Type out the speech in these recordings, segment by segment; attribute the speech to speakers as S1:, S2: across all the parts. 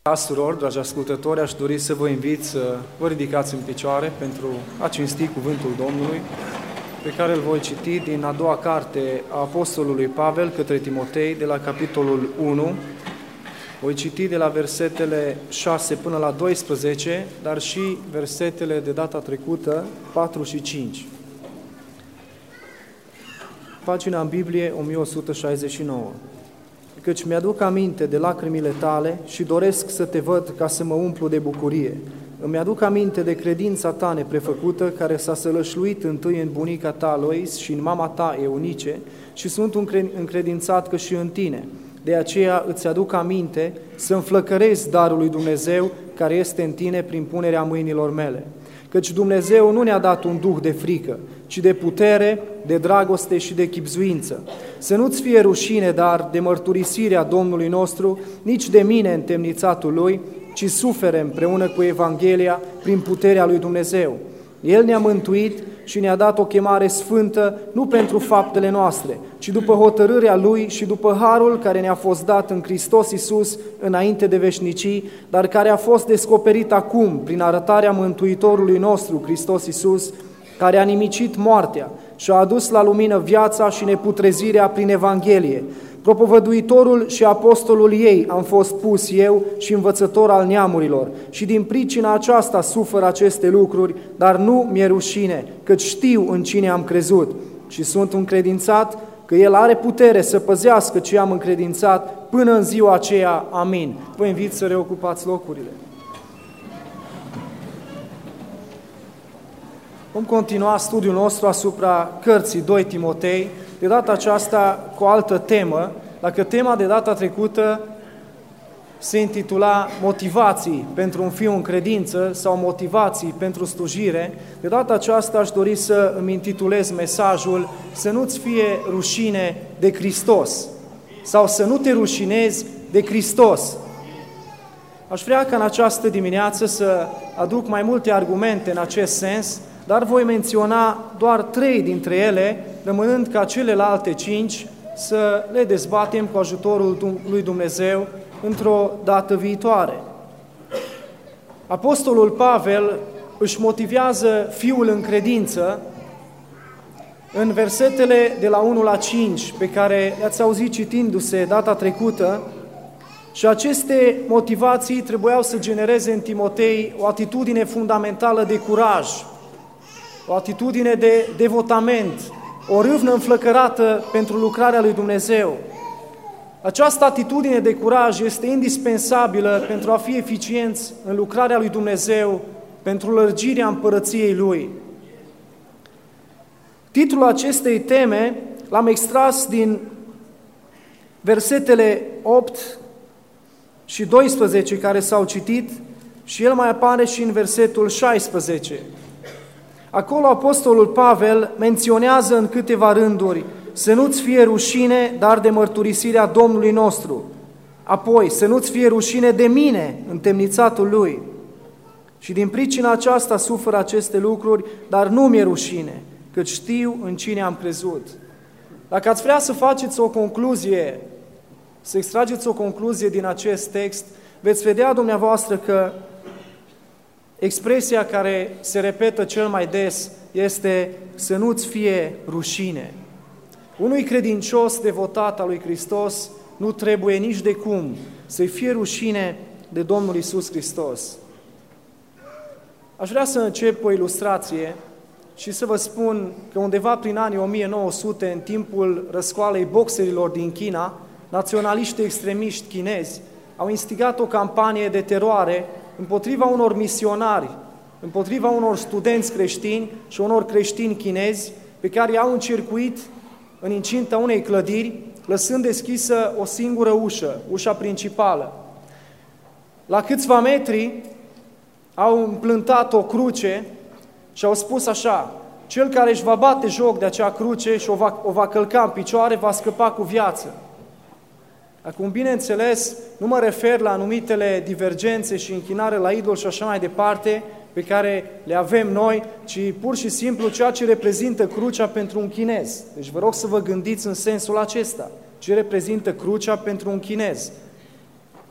S1: Pastoror, dragi ascultători, aș dori să vă invit să vă ridicați în picioare pentru a cinsti cuvântul Domnului, pe care îl voi citi din a doua carte a Apostolului Pavel către Timotei, de la capitolul 1. Voi citi de la versetele 6 până la 12, dar și versetele de data trecută, 4 și 5. Pagina în Biblie 1169. Căci mi-aduc aminte de lacrimile tale și doresc să te văd ca să mă umplu de bucurie. Îmi aduc aminte de credința ta neprefăcută, care s-a sălășluit întâi în bunica ta Lois și în mama ta Eunice, și sunt încredințat că și în tine. De aceea îți aduc aminte să înflăcărezi darul lui Dumnezeu care este în tine prin punerea mâinilor mele. Căci Dumnezeu nu ne-a dat un duh de frică, ci de putere, de dragoste și de chibzuință. Să nu-ți fie rușine, dar de mărturisirea Domnului nostru, nici de mine întemnițatul Lui, ci sufere împreună cu Evanghelia prin puterea lui Dumnezeu. El ne-a mântuit și ne-a dat o chemare sfântă, nu pentru faptele noastre, ci după hotărârea Lui și după harul care ne-a fost dat în Hristos Iisus înainte de veșnicii, dar care a fost descoperit acum prin arătarea Mântuitorului nostru, Hristos Iisus, care a nimicit moartea și a adus la lumină viața și neputrezirea prin Evanghelie. Propovăduitorul și apostolul ei am fost pus eu și învățător al neamurilor, și din pricina aceasta sufăr aceste lucruri, dar nu mi-e rușine, căci știu în cine am crezut și sunt încredințat că El are putere să păzească ce am încredințat până în ziua aceea. Amin. Vă invit să reocupați locurile. Vom continua studiul nostru asupra cărții 2 Timotei, de data aceasta cu o altă temă. Dacă tema de data trecută se intitula Motivații pentru un fiu în credință sau Motivații pentru slujire, de data aceasta aș dori să îmi intitulez mesajul Să nu-ți fie rușine de Hristos sau să nu te rușinezi de Hristos. Aș vrea ca în această dimineață să aduc mai multe argumente în acest sens, dar voi menționa doar 3 dintre ele, rămânând ca celelalte 5 să le dezbatem cu ajutorul lui Dumnezeu într-o dată viitoare. Apostolul Pavel își motivează fiul în credință în versetele de la 1 la 5, pe care le-ați auzit citindu-se data trecută, și aceste motivații trebuiau să genereze în Timotei o atitudine fundamentală de curaj, o atitudine de devotament, o râvnă înflăcărată pentru lucrarea lui Dumnezeu. Această atitudine de curaj este indispensabilă pentru a fi eficienți în lucrarea lui Dumnezeu, pentru lărgirea împărăției Lui. Titlul acestei teme l-am extras din versetele 8 și 12 care s-au citit și el mai apare și în versetul 16. Acolo apostolul Pavel menționează în câteva rânduri să nu-ți fie rușine, dar de mărturisirea Domnului nostru. Apoi, să nu-ți fie rușine de mine, întemnițatul Lui. Și din pricina aceasta sufăr aceste lucruri, dar nu mi-e rușine, căci știu în cine am crezut. Dacă ați vrea să faceți o concluzie, să extrageți o concluzie din acest text, veți vedea dumneavoastră că expresia care se repetă cel mai des este să nu-ți fie rușine. Unui credincios devotat al lui Hristos nu trebuie nici de cum să-i fie rușine de Domnul Iisus Hristos. Aș vrea să încep o ilustrație și să vă spun că undeva prin anii 1900, în timpul răscoalei boxerilor din China, naționaliști extremiști chinezi au instigat o campanie de teroare împotriva unor misionari, împotriva unor studenți creștini și unor creștini chinezi pe care i-au încercuit în incinta unei clădiri, lăsând deschisă o singură ușă, ușa principală. La câțiva metri au împlântat o cruce și au spus așa: cel care își va bate joc de acea cruce și o va călca în picioare, va scăpa cu viață. Acum, bineînțeles, nu mă refer la anumitele divergențe și închinare la idol și așa mai departe, pe care le avem noi, ci pur și simplu ceea ce reprezintă crucea pentru un chinez. Deci vă rog să vă gândiți în sensul acesta. Ce reprezintă crucea pentru un chinez?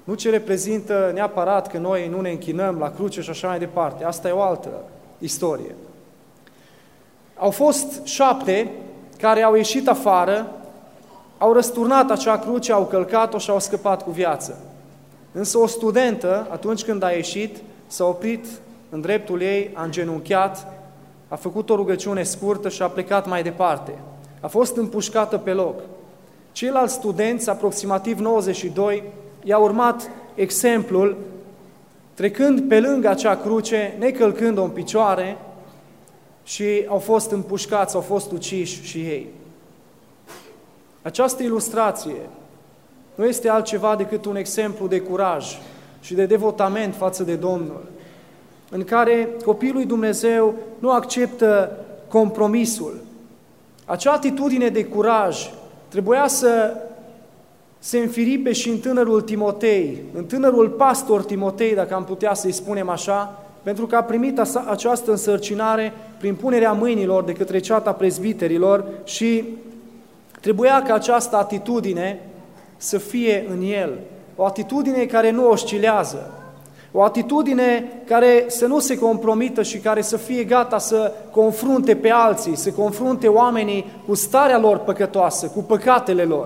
S1: nu ce reprezintă neapărat că noi nu ne închinăm la cruce și așa mai departe. Asta e o altă istorie. Au fost 7 care au ieșit afară, au răsturnat acea cruce, au călcat-o și au scăpat cu viață. Însă o studentă, atunci când a ieșit, s-a oprit în dreptul ei, a îngenunchiat, a făcut o rugăciune scurtă și a plecat mai departe. A fost împușcată pe loc. Ceilalți studenți, aproximativ 92, i-au urmat exemplul, trecând pe lângă acea cruce, necălcând-o în picioare, și au fost împușcați, au fost uciși și ei. Această ilustrație nu este altceva decât un exemplu de curaj și de devotament față de Domnul, în care copiii lui Dumnezeu nu acceptă compromisul. Acea atitudine de curaj trebuia să se înfiripe și în tânărul Timotei, în tânărul pastor Timotei, dacă am putea să-i spunem așa, pentru că a primit această însărcinare prin punerea mâinilor de către ceata prezbiterilor și trebuia ca această atitudine să fie în el, o atitudine care nu oscilează, o atitudine care să nu se compromită și care să fie gata să confrunte pe alții, să confrunte oamenii cu starea lor păcătoasă, cu păcatele lor.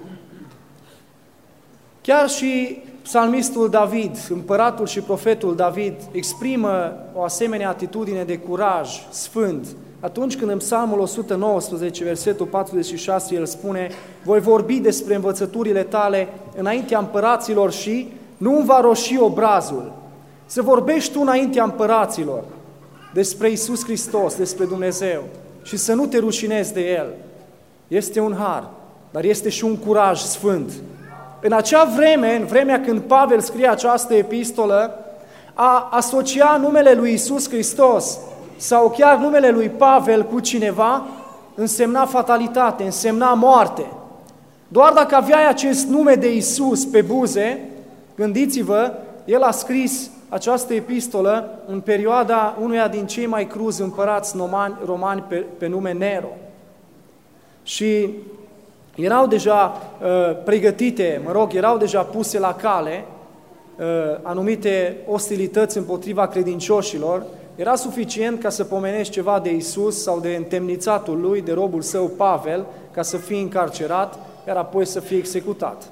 S1: Chiar și psalmistul David, împăratul și profetul David, exprimă o asemenea atitudine de curaj sfânt. Atunci când în Psalmul 119, versetul 46, el spune: voi vorbi despre învățăturile tale înaintea împăraților și nu îmi va roși obrazul. Să vorbești tu înaintea împăraților despre Iisus Hristos, despre Dumnezeu și să nu te rușinezi de El. Este un har, dar este și un curaj sfânt. În acea vreme, în vremea când Pavel scrie această epistolă, a asocia numele lui Iisus Hristos sau chiar numele lui Pavel cu cineva însemna fatalitate, însemna moarte. Doar dacă aveai acest nume de Iisus pe buze, gândiți-vă, el a scris această epistolă în perioada unuia din cei mai cruzi împărați romani pe nume Nero. Și erau deja pregătite, erau deja puse la cale anumite ostilități împotriva credincioșilor. Era suficient ca să pomenești ceva de Iisus sau de întemnițatul lui, de robul său Pavel, ca să fie încarcerat, iar apoi să fie executat.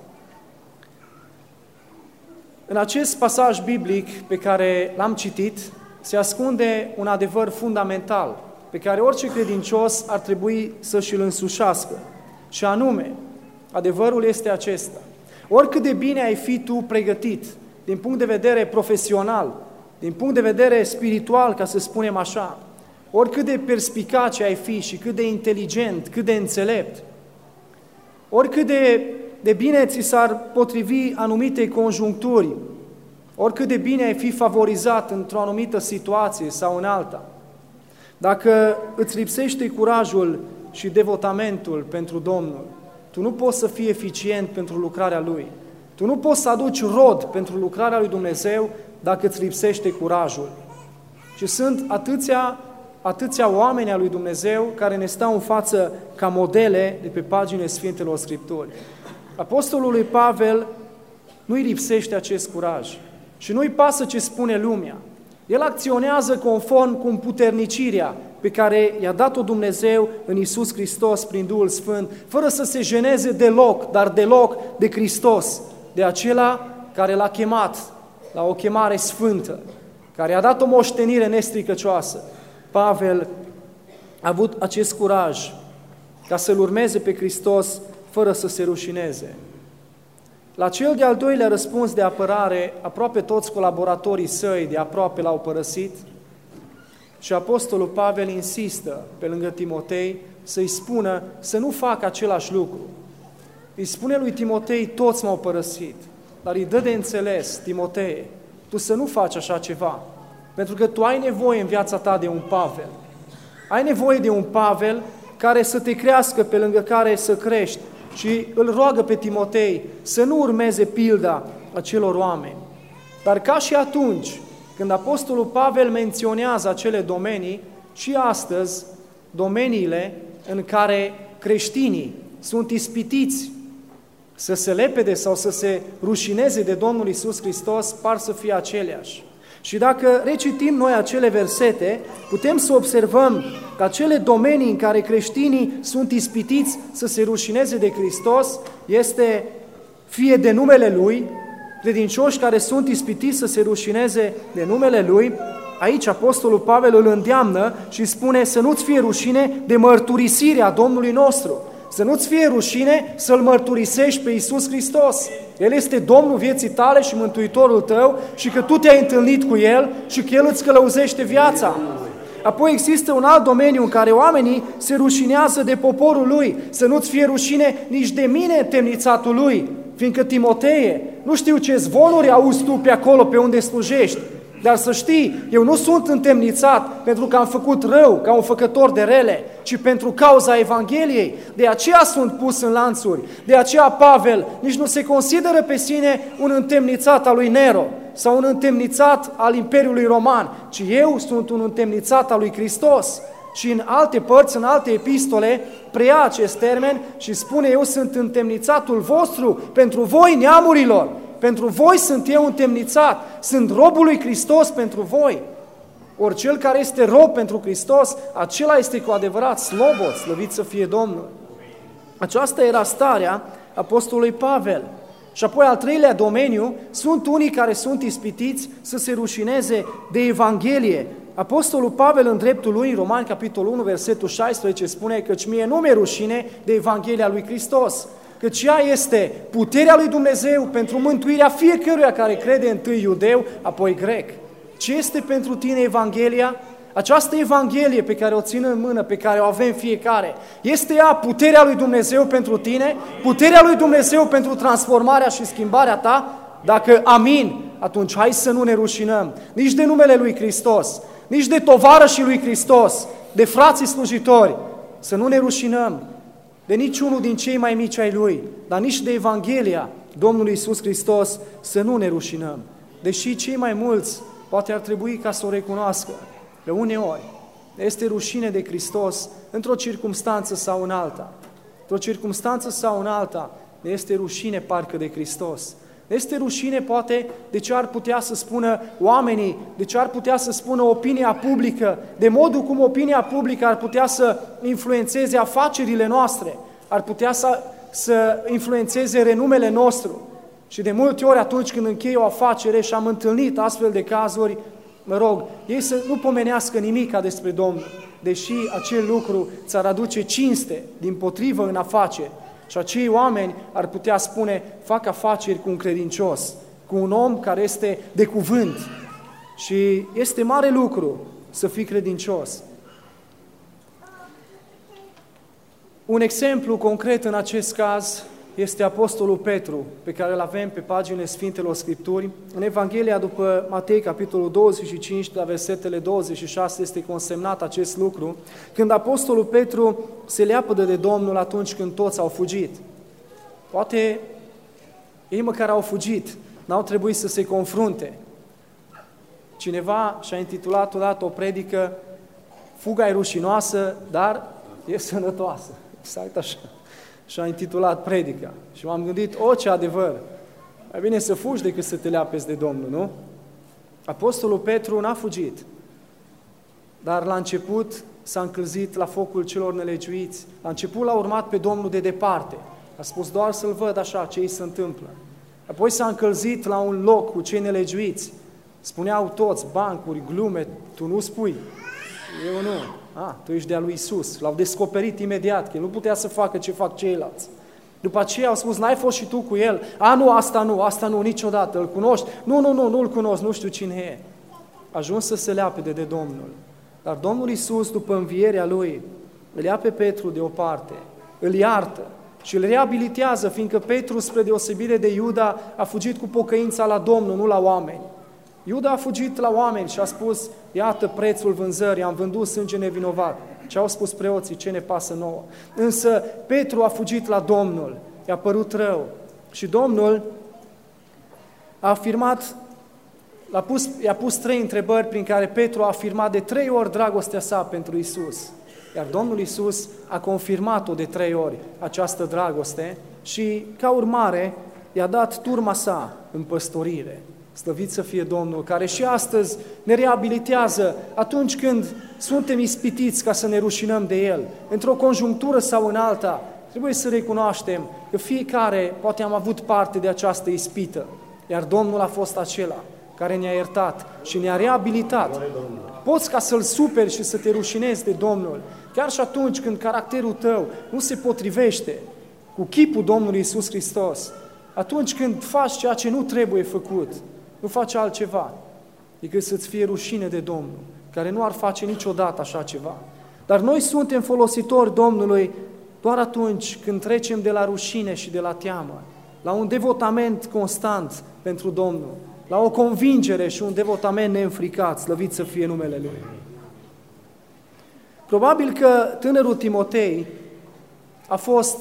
S1: În acest pasaj biblic pe care l-am citit, se ascunde un adevăr fundamental, pe care orice credincios ar trebui să și-l însușească. Și anume, adevărul este acesta: oricât de bine ai fi tu pregătit, din punct de vedere profesional, din punct de vedere spiritual, ca să spunem așa, oricât de perspicace ai fi și cât de inteligent, cât de înțelept, oricât de bine ți s-ar potrivi anumite conjuncturi, oricât de bine ai fi favorizat într-o anumită situație sau în alta, dacă îți lipsește curajul și devotamentul pentru Domnul, tu nu poți să fii eficient pentru lucrarea Lui. Tu nu poți să aduci rod pentru lucrarea lui Dumnezeu dacă îți lipsește curajul. Și sunt atâția oameni al lui Dumnezeu care ne stau în față ca modele de pe paginile Sfintelor Scripturi. Apostolului Pavel nu-i lipsește acest curaj și nu-i pasă ce spune lumea. El acționează conform cu împuternicirea pe care i-a dat-o Dumnezeu în Iisus Hristos prin Duhul Sfânt, fără să se jeneze deloc, dar deloc de Hristos, de acela care l-a chemat la o chemare sfântă, care a dat o moștenire nestricăcioasă. Pavel a avut acest curaj ca să-L urmeze pe Hristos fără să se rușineze. La cel de-al doilea răspuns de apărare, aproape toți colaboratorii săi de aproape l-au părăsit și apostolul Pavel insistă pe lângă Timotei să-i spună să nu facă același lucru. Îi spune lui Timotei: toți m-au părăsit, dar îi dă de înțeles: Timotei, tu să nu faci așa ceva, pentru că tu ai nevoie în viața ta de un Pavel. Ai nevoie de un Pavel care să te crească, pe lângă care să crești. Și îl roagă pe Timotei să nu urmeze pilda acelor oameni. Dar ca și atunci, când apostolul Pavel menționează acele domenii, și astăzi, domeniile în care creștinii sunt ispitiți să se lepede sau să se rușineze de Domnul Iisus Hristos par să fie aceleași. Și dacă recitim noi acele versete, putem să observăm că acele domenii în care creștinii sunt ispitiți să se rușineze de Hristos este fie de numele Lui, credincioși care sunt ispitiți să se rușineze de numele Lui. Aici Apostolul Pavel îl îndeamnă și spune să nu-ți fie rușine de mărturisirea Domnului nostru, să nu-ți fie rușine să-L mărturisești pe Iisus Hristos. El este Domnul vieții tale și Mântuitorul tău și că tu te-ai întâlnit cu El și că El îți călăuzește viața. Apoi există un alt domeniu în care oamenii se rușinează de poporul Lui, să nu-ți fie rușine nici de mine, temnițatul Lui, fiindcă Timoteie, nu știu ce zvonuri auzi tu pe acolo pe unde slujești, dar să știi, eu nu sunt întemnițat pentru că am făcut rău ca un făcător de rele, ci pentru cauza Evangheliei. De aceea sunt pus în lanțuri. De aceea Pavel nici nu se consideră pe sine un întemnițat al lui Nero sau un întemnițat al Imperiului Roman, ci eu sunt un întemnițat al lui Hristos. Și în alte părți, în alte epistole, preia acest termen și spune: eu sunt întemnițatul vostru pentru voi, neamurilor. Pentru voi sunt eu întemnițat, sunt robul lui Hristos pentru voi. Ori cel care este rob pentru Hristos, acela este cu adevărat slobod, slăvit să fie Domnul. Aceasta era starea apostolului Pavel. Și apoi al treilea domeniu, sunt unii care sunt ispitiți să se rușineze de Evanghelie. Apostolul Pavel în dreptul lui, în Romani, capitolul 1, versetul 16, spune: căci mie nu mi-e rușine de Evanghelia lui Hristos, căci ea este puterea lui Dumnezeu pentru mântuirea fiecăruia care crede, întâi iudeu, apoi grec. Ce este pentru tine Evanghelia? Această Evanghelie pe care o țin în mână, pe care o avem fiecare, este ea puterea lui Dumnezeu pentru tine? Puterea lui Dumnezeu pentru transformarea și schimbarea ta? Dacă amin, atunci hai să nu ne rușinăm nici de numele lui Hristos, nici de tovarășii lui Hristos, de frații slujitori, să nu ne rușinăm de niciunul din cei mai mici ai Lui, dar nici de Evanghelia Domnului Iisus Hristos să nu ne rușinăm. Deși cei mai mulți poate ar trebui ca să o recunoască, că uneori este rușine de Hristos într-o circumstanță sau în alta. Într-o circumstanță sau în alta ne este rușine parcă de Hristos. Ne este rușine poate de ce ar putea să spună oamenii, de ce ar putea să spună opinia publică, de modul cum opinia publică ar putea să influențeze afacerile noastre, ar putea să influențeze renumele nostru. Și de multe ori atunci când închei o afacere și am întâlnit astfel de cazuri, mă rog, ei să nu pomenească nimica despre Domnul, deși acel lucru ți-ar aduce cinste, dimpotrivă în afaceri. Și acei oameni ar putea spune: fac afaceri cu un credincios, cu un om care este de cuvânt. Și este mare lucru să fii credincios. Un exemplu concret în acest caz este Apostolul Petru, pe care îl avem pe paginile Sfintelor Scripturi. În Evanghelia după Matei, capitolul 25, la versetele 26, este consemnat acest lucru, când Apostolul Petru se leapădă de Domnul atunci când toți au fugit. Poate ei măcar au fugit, n-au trebuit să se confrunte. Cineva și-a intitulat odată o predică: fuga e rușinoasă, dar e sănătoasă. Exact așa. Și-a intitulat predica. Și m-am gândit: o, ce adevăr! Mai bine să fugi decât să te leapezi de Domnul, nu? Apostolul Petru n-a fugit, dar la început s-a încălzit la focul celor nelegiuiți. La început l-a urmat pe Domnul de departe. A spus: doar să-l văd așa, ce îi se întâmplă. Apoi s-a încălzit la un loc cu cei nelegiuiți. Spuneau toți, bancuri, glume, tu nu spui. Eu nu. Tu ești de-a lui Iisus. L-au descoperit imediat, că el nu putea să facă ce fac ceilalți. După aceea au spus: n-ai fost și tu cu el? Asta nu, niciodată. Îl cunoști? Nu-l cunosc, nu știu cine e. A ajuns să se leapede de Domnul. Dar Domnul Iisus, după învierea Lui, îl ia pe Petru deoparte, îl iartă și îl reabilitează, fiindcă Petru, spre deosebire de Iuda, a fugit cu pocăința la Domnul, nu la oameni. Iuda a fugit la oameni și a spus: iată prețul vânzării, am vândut sânge nevinovat. Ce au spus preoții? Ce ne pasă nouă? Însă Petru a fugit la Domnul, i-a părut rău. Și Domnul a afirmat, i-a pus 3 întrebări prin care Petru a afirmat de 3 ori dragostea sa pentru Iisus. Iar Domnul Iisus a confirmat-o de 3 ori această dragoste și, ca urmare, i-a dat turma sa în păstorire. Slăvit să fie Domnul, care și astăzi ne reabilitează atunci când suntem ispitiți ca să ne rușinăm de El. Într-o conjunctură sau în alta, trebuie să recunoaștem că fiecare poate am avut parte de această ispită, iar Domnul a fost acela care ne-a iertat și ne-a reabilitat. Poți ca să-L superi și să te rușinezi de Domnul, chiar și atunci când caracterul tău nu se potrivește cu chipul Domnului Iisus Hristos, atunci când faci ceea ce nu trebuie făcut, nu faci altceva decât să-ți fie rușine de Domnul, care nu ar face niciodată așa ceva. Dar noi suntem folositori Domnului doar atunci când trecem de la rușine și de la teamă, la un devotament constant pentru Domnul, la o convingere și un devotament neînfricat, slăvit să fie numele Lui. Probabil că tânărul Timotei a fost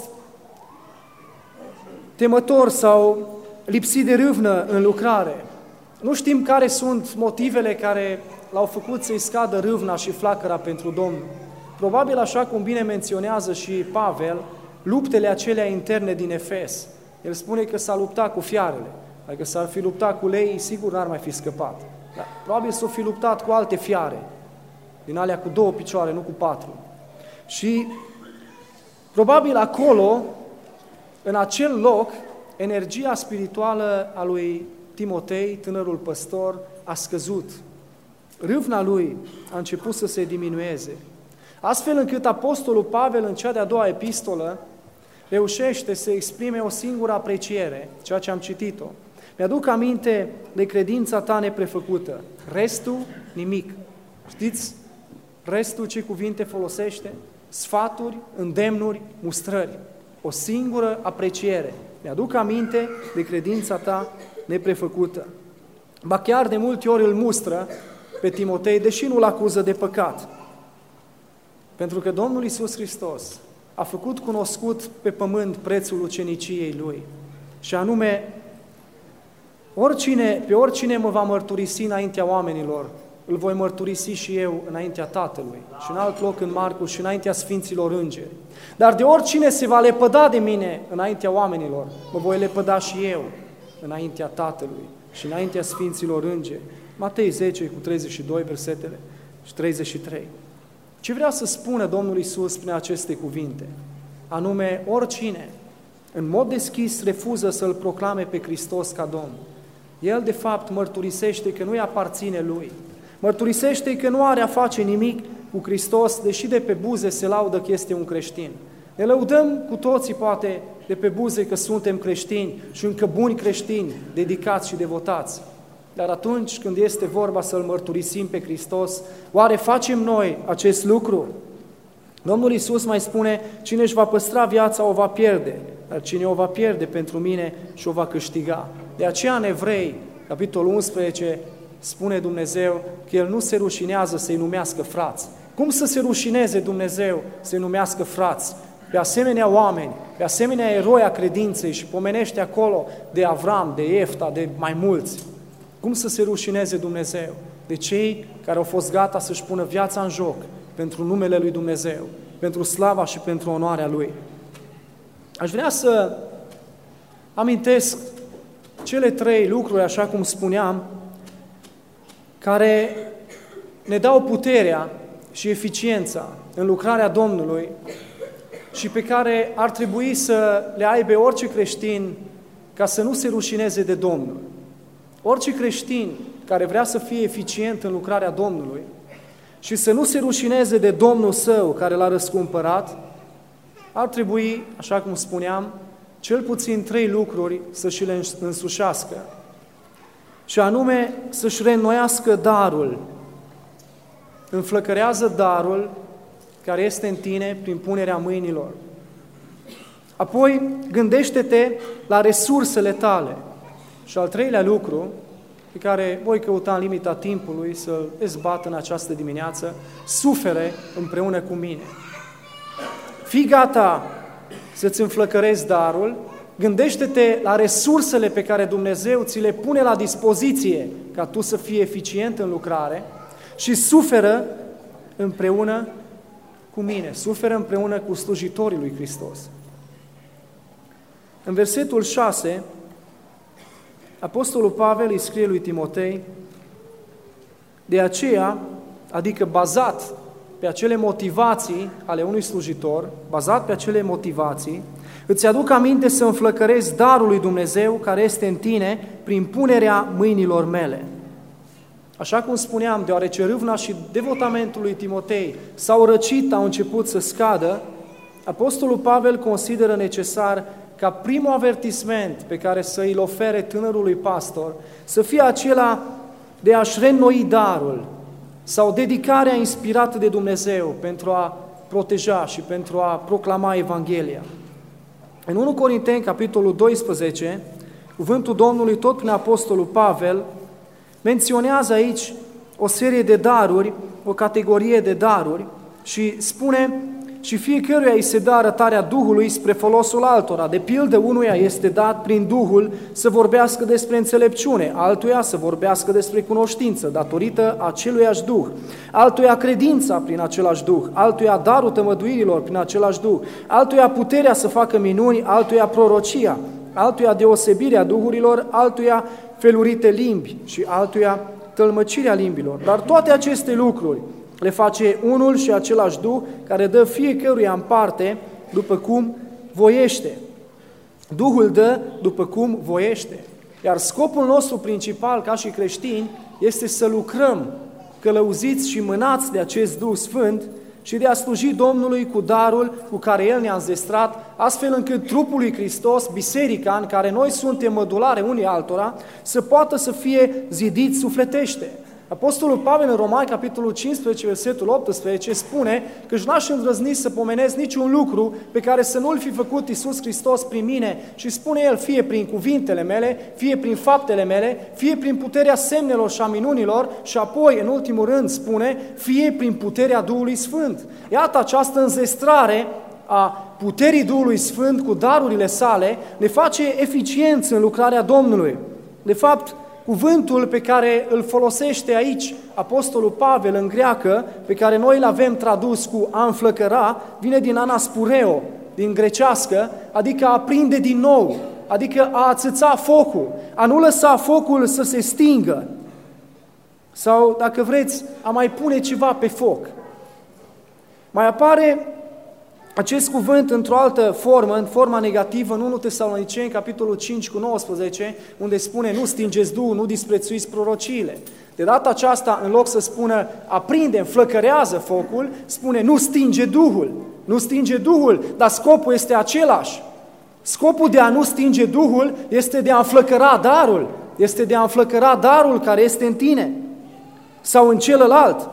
S1: temător sau lipsit de râvnă în lucrare. Nu știm care sunt motivele care l-au făcut să-i scadă râvna și flacăra pentru Domnul. Probabil, așa cum bine menționează și Pavel, luptele acelea interne din Efes. El spune că s-a luptat cu fiarele. Adică s-ar fi luptat cu lei, sigur n-ar mai fi scăpat. Dar probabil s-o fi luptat cu alte fiare, din alea cu 2 picioare, nu cu 4. Și probabil acolo, în acel loc, energia spirituală a lui Timotei, tânărul păstor, a scăzut. Râvna lui a început să se diminueze. Astfel încât apostolul Pavel, în cea de-a doua epistolă, reușește să exprime o singură apreciere, ceea ce am citit-o. Mi-aduc aminte de credința ta neprefăcută. Restul, nimic. Știți restul ce cuvinte folosește? Sfaturi, îndemnuri, mustrări. O singură apreciere. Mi-aduc aminte de credința ta neprefăcută. Ba chiar de multe ori îl mustră pe Timotei, deși nu-l acuză de păcat. Pentru că Domnul Iisus Hristos a făcut cunoscut pe pământ prețul uceniciei Lui. Și anume, pe oricine mă va mărturisi înaintea oamenilor, îl voi mărturisi și eu înaintea Tatălui. Și în alt loc în Marcu și înaintea Sfinților Îngeri. Dar de oricine se va lepăda de mine înaintea oamenilor, mă voi lepăda și eu înaintea Tatălui și înaintea Sfinților Îngeri. Matei 10 cu 32 versetele și 33. Ce vrea să spună Domnul Iisus prin aceste cuvinte? Anume, oricine în mod deschis refuză să-L proclame pe Hristos ca Domn, el de fapt mărturisește că nu-i aparține Lui, mărturisește că nu are a face nimic cu Hristos, deși de pe buze se laudă că este un creștin. Ne lăudăm cu toții, poate, de pe buze că suntem creștini și încă buni creștini, dedicați și devotați. Dar atunci când este vorba să-L mărturisim pe Hristos, oare facem noi acest lucru? Domnul Iisus mai spune, cine își va păstra viața o va pierde, dar cine o va pierde pentru mine și o va câștiga. De aceea în Evrei, capitolul 11, spune Dumnezeu că El nu se rușinează să-i numească frați. Cum să se rușineze Dumnezeu să-i numească frați? Pe asemenea oameni, pe asemenea eroi a credinței, și pomenește acolo de Avram, de Iefta, de mai mulți. Cum să se rușineze Dumnezeu? De cei care au fost gata să-și pună viața în joc pentru numele Lui Dumnezeu, pentru slava și pentru onoarea Lui. Aș vrea să amintesc cele 3 lucruri, așa cum spuneam, care ne dau puterea și eficiența în lucrarea Domnului și pe care ar trebui să le aibă orice creștin ca să nu se rușineze de Domnul. Orice creștin care vrea să fie eficient în lucrarea Domnului și să nu se rușineze de Domnul său care l-a răscumpărat, ar trebui, așa cum spuneam, cel puțin 3 lucruri să și le însușească. Și anume, să-și reînnoiască darul. Înflăcărează darul care este în tine prin punerea mâinilor. Apoi, gândește-te la resursele tale. Și al 3-lea lucru, pe care voi căuta în limita timpului să-l dezbat în această dimineață, sufere împreună cu mine. Fii gata să-ți înflăcărezi darul, gândește-te la resursele pe care Dumnezeu ți le pune la dispoziție ca tu să fii eficient în lucrare și suferă împreună cu mine, suferă împreună cu slujitorii lui Hristos. În versetul 6, Apostolul Pavel îi scrie lui Timotei: de aceea, adică bazat pe acele motivații ale unui slujitor, bazat pe acele motivații, îți aduc aminte să înflăcărezi darul lui Dumnezeu care este în tine prin punerea mâinilor mele. Așa cum spuneam, deoarece râvna și devotamentul lui Timotei s-au răcit, au început să scadă, Apostolul Pavel consideră necesar ca primul avertisment pe care să îl ofere tânărului pastor să fie acela de a-și reînnoi darul sau dedicarea inspirată de Dumnezeu pentru a proteja și pentru a proclama Evanghelia. În 1 Corinteni, capitolul 12, cuvântul Domnului, tot prin Apostolul Pavel, menționează aici o serie de daruri, o categorie de daruri și spune: și fiecăruia îi se dă arătarea Duhului spre folosul altora. De pildă, unuia este dat prin Duhul să vorbească despre înțelepciune, altuia să vorbească despre cunoștință, datorită aceluiași Duh, altuia credința prin același Duh, altuia darul tămăduirilor prin același Duh, altuia puterea să facă minuni, altuia prorocia, altuia deosebirea duhurilor, altuia felurite limbi și altuia tălmăcirea limbilor. Dar toate aceste lucruri le face unul și același Duh, care dă fiecăruia în parte după cum voiește. Duhul dă după cum voiește. Iar scopul nostru principal ca și creștini este să lucrăm călăuziți și mânați de acest Duh Sfânt și de a sluji Domnului cu darul cu care El ne-a înzestrat, astfel încât trupul lui Hristos, biserica în care noi suntem mădulare unii altora, să poată să fie zidit sufletește. Apostolul Pavel în Romani, capitolul 15, versetul 18, spune că își n-aș îndrăzni să pomenesc niciun lucru pe care să nu-l fi făcut Iisus Hristos prin mine, și spune el, fie prin cuvintele mele, fie prin faptele mele, fie prin puterea semnelor și a minunilor, și apoi, în ultimul rând, spune, fie prin puterea Duhului Sfânt. Iată, această înzestrare a puterii Duhului Sfânt cu darurile sale ne face eficienți în lucrarea Domnului. De fapt, cuvântul pe care îl folosește aici Apostolul Pavel în greacă, pe care noi îl avem tradus cu a înflăcăra, vine din anaspureo, din grecească, adică a aprinde din nou, adică a ațăța focul, a nu lăsa focul să se stingă, sau, dacă vreți, a mai pune ceva pe foc. Mai apare acest cuvânt într-o altă formă, în forma negativă, în 1 Tesaloniceni, capitolul 5 cu 19, unde spune: nu stingeți Duhul, nu disprețuiți prorociile. De data aceasta, în loc să spună aprinde, înflăcărează focul, spune nu stinge Duhul. Nu stinge Duhul, dar scopul este același. Scopul de a nu stinge Duhul este de a înflăcăra darul, este de a înflăcăra darul care este în tine sau în celălalt.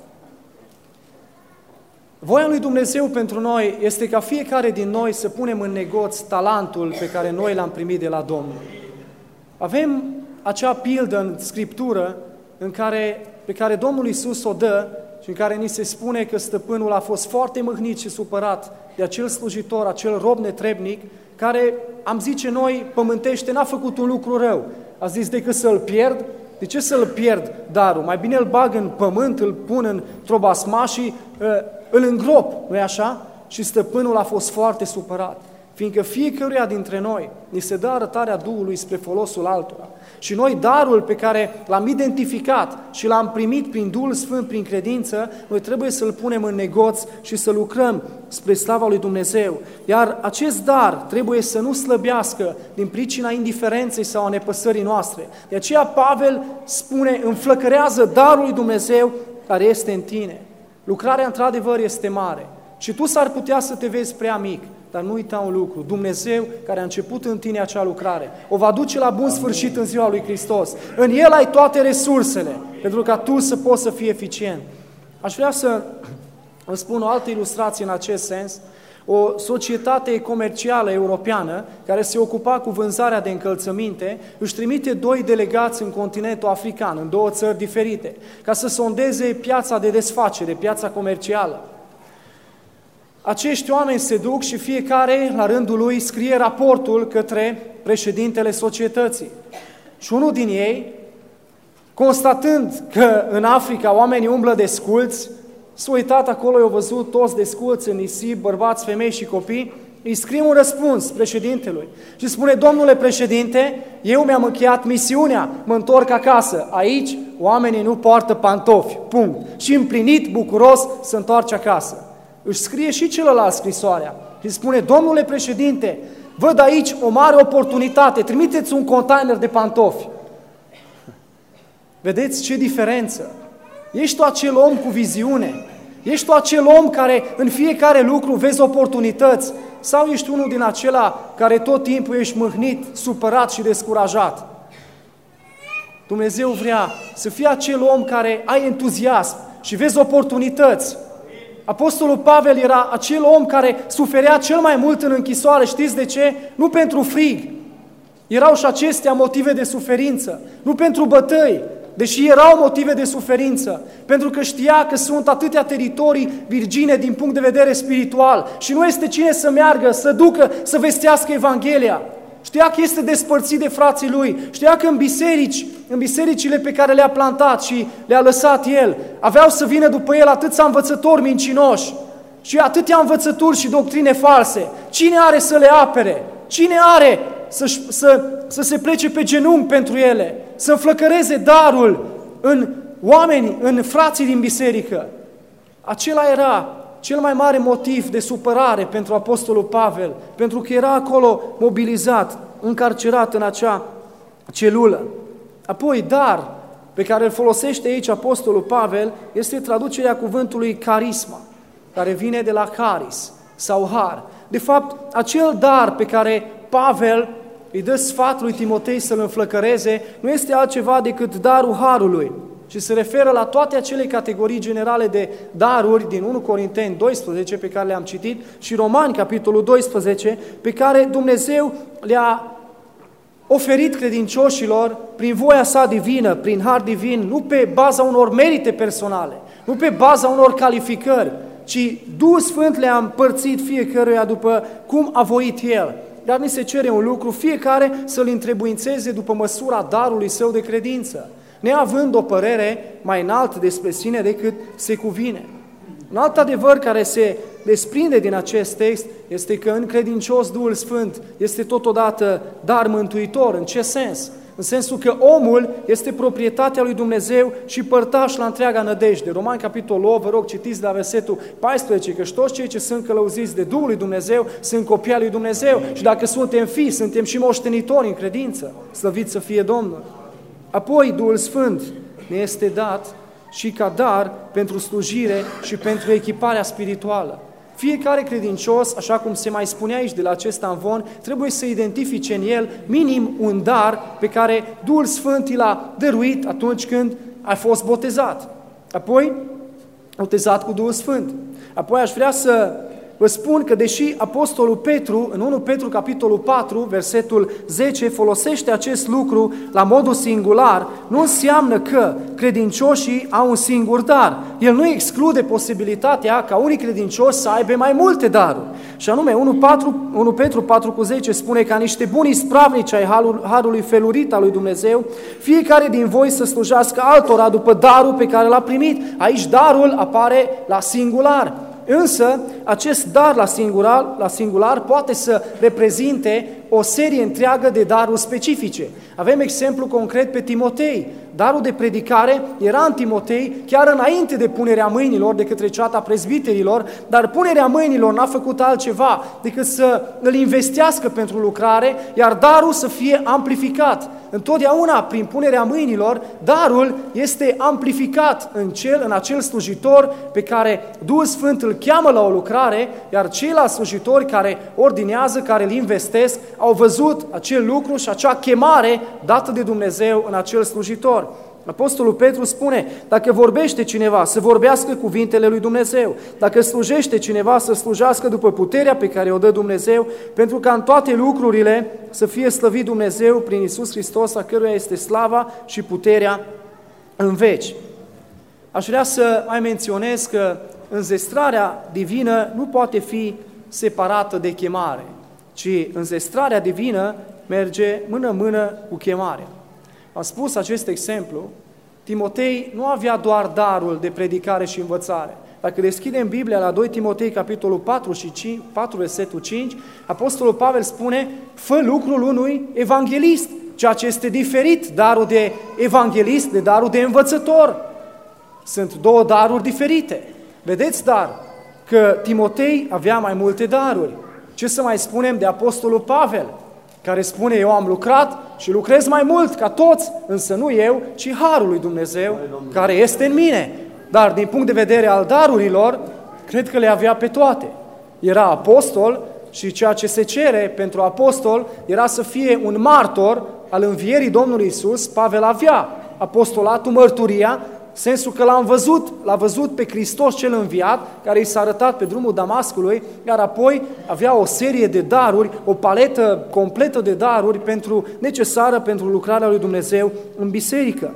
S1: Voia lui Dumnezeu pentru noi este ca fiecare din noi să punem în negoț talentul pe care noi l-am primit de la Domnul. Avem acea pildă în Scriptură pe care Domnul Iisus o dă și în care ni se spune că stăpânul a fost foarte mâhnit și supărat de acel slujitor, acel rob netrebnic, care, am zice noi, pământește, n-a făcut un lucru rău. A zis, decât să-l pierd. De ce să-l pierd darul? Mai bine îl bag în pământ, îl pun într-o basma și îl îngrop, nu-i așa? Și stăpânul a fost foarte supărat, fiindcă fiecăruia dintre noi ni se dă arătarea Duhului spre folosul altora. Și noi darul pe care l-am identificat și l-am primit prin Duhul Sfânt, prin credință, noi trebuie să-l punem în negoț și să lucrăm spre slava lui Dumnezeu. Iar acest dar trebuie să nu slăbească din pricina indiferenței sau a nepăsării noastre. De aceea Pavel spune, înflăcărează darul lui Dumnezeu care este în tine. Lucrarea într-adevăr este mare și tu s-ar putea să te vezi prea mic, dar nu uita un lucru, Dumnezeu care a început în tine acea lucrare, o va duce la bun sfârșit în ziua lui Hristos. În El ai toate resursele, pentru ca tu să poți să fii eficient. Aș vrea să vă spun o altă ilustrație în acest sens. O societate comercială europeană care se ocupa cu vânzarea de încălțăminte își trimite 2 delegați în continentul african, în 2 țări diferite, ca să sondeze piața de desfacere, piața comercială. Acești oameni se duc și fiecare, la rândul lui, scrie raportul către președintele societății. Și unul din ei, constatând că în Africa oamenii umblă desculți, s-a uitat acolo, i-a văzut toți desculți în nisip, bărbați, femei și copii, îi scrie un răspuns președintelui și spune: domnule președinte, eu mi-am încheiat misiunea, mă întorc acasă. Aici oamenii nu poartă pantofi, punct. Și împlinit, bucuros, se întoarce acasă. Își scrie și celălalt scrisoarea și spune: domnule președinte, văd aici o mare oportunitate, trimiteți un container de pantofi. Vedeți ce diferență? Ești tu acel om cu viziune? Ești tu acel om care în fiecare lucru vezi oportunități? Sau ești unul din acela care tot timpul ești mâhnit, supărat și descurajat? Dumnezeu vrea să fii acel om care ai entuziasm și vezi oportunități. Apostolul Pavel era acel om care suferea cel mai mult în închisoare. Știți de ce? Nu pentru frig. Erau și acestea motive de suferință. Nu pentru bătăi, deși erau motive de suferință. Pentru că știa că sunt atâtea teritorii virgine din punct de vedere spiritual și nu este cine să meargă, să ducă, să vestească Evanghelia. Știa că este despărțit de frații lui, știa că în bisericile pe care le-a plantat și le-a lăsat el, aveau să vină după el atâția învățători mincinoși și atâtea învățături și doctrine false. Cine are să le apere? Cine are să se plece pe genunchi pentru ele? Să înflăcăreze darul în oameni, în frații din biserică? Acela era cel mai mare motiv de supărare pentru apostolul Pavel, pentru că era acolo mobilizat, încarcerat în acea celulă. Apoi, dar pe care îl folosește aici apostolul Pavel este traducerea cuvântului carisma, care vine de la caris sau har. De fapt, acel dar pe care Pavel îi dă sfat lui Timotei să-l înflăcăreze nu este altceva decât darul harului. Și se referă la toate acele categorii generale de daruri din 1 Corinteni 12, pe care le-am citit, și Romani, capitolul 12, pe care Dumnezeu le-a oferit credincioșilor prin voia sa divină, prin har divin, nu pe baza unor merite personale, nu pe baza unor calificări, ci Duhul Sfânt le-a împărțit fiecăruia după cum a voit El. Dar ni se cere un lucru, fiecare să-l întrebuințeze după măsura darului său de credință, neavând o părere mai înaltă despre sine decât se cuvine. Un alt adevăr care se desprinde din acest text este că în credincios Duhul Sfânt este totodată dar mântuitor. În ce sens? În sensul că omul este proprietatea lui Dumnezeu și părtaș la întreaga nădejde. Romani, capitolul 8, vă rog, citiți de la versetul 14, că toți cei ce sunt călăuziți de Duhul lui Dumnezeu sunt copii al lui Dumnezeu și dacă suntem fii, suntem și moștenitori în credință. Slăvit să fie Domnul! Apoi, Duhul Sfânt ne este dat și ca dar pentru slujire și pentru echiparea spirituală. Fiecare credincios, așa cum se mai spune aici de la acest amvon, trebuie să identifice în el minim un dar pe care Duhul Sfânt i l-a dăruit atunci când a fost botezat. Apoi, botezat cu Duhul Sfânt. Apoi aș vrea să vă spun că deși apostolul Petru, în 1 Petru capitolul 4, versetul 10, folosește acest lucru la modul singular, nu înseamnă că credincioșii au un singur dar. El nu exclude posibilitatea ca unii credincioși să aibă mai multe daruri. Și anume, 1 Petru 4 cu 10 spune: ca niște buni ispravnici ai harului felurit al lui Dumnezeu, fiecare din voi să slujească altora după darul pe care l-a primit. Aici darul apare la singular. Însă, acest dar la singular poate să reprezinte o serie întreagă de daruri specifice. Avem exemplu concret pe Timotei. Darul de predicare era în Timotei chiar înainte de punerea mâinilor de către ceata prezbiterilor, dar punerea mâinilor n-a făcut altceva decât să îl investească pentru lucrare, iar darul să fie amplificat. Întotdeauna, prin punerea mâinilor, darul este amplificat în acel slujitor pe care Duhul Sfânt îl cheamă la o lucrare, iar ceilalți slujitori care ordinează, care îl investesc, au văzut acel lucru și acea chemare dată de Dumnezeu în acel slujitor. Apostolul Petru spune: dacă vorbește cineva, să vorbească cuvintele lui Dumnezeu. Dacă slujește cineva, să slujească după puterea pe care o dă Dumnezeu, pentru ca în toate lucrurile să fie slăvit Dumnezeu prin Iisus Hristos, a căruia este slava și puterea în veci. Aș vrea să mai menționez că înzestrarea divină nu poate fi separată de chemare, ci înzestrarea divină merge mână-mână cu chemarea. Am spus acest exemplu, Timotei nu avea doar darul de predicare și învățare, Dacă deschidem Biblia la 2 Timotei, capitolul 4, versetul 5, Apostolul Pavel spune: fă lucrul unui evanghelist, ceea ce este diferit, darul de evanghelist de darul de învățător. Sunt două daruri diferite. Vedeți, dar că Timotei avea mai multe daruri. Ce să mai spunem de Apostolul Pavel, care spune: eu am lucrat și lucrez mai mult ca toți, însă nu eu, ci harul lui Dumnezeu care este în mine. Dar din punct de vedere al darurilor, cred că le avea pe toate. Era apostol și ceea ce se cere pentru apostol era să fie un martor al învierii Domnului Iisus. Pavel avea apostolatul, mărturia, sensul că l-a văzut pe Hristos cel înviat, care i s-a arătat pe drumul Damascului, iar apoi avea o serie de daruri, o paletă completă de daruri necesară pentru lucrarea lui Dumnezeu în biserică.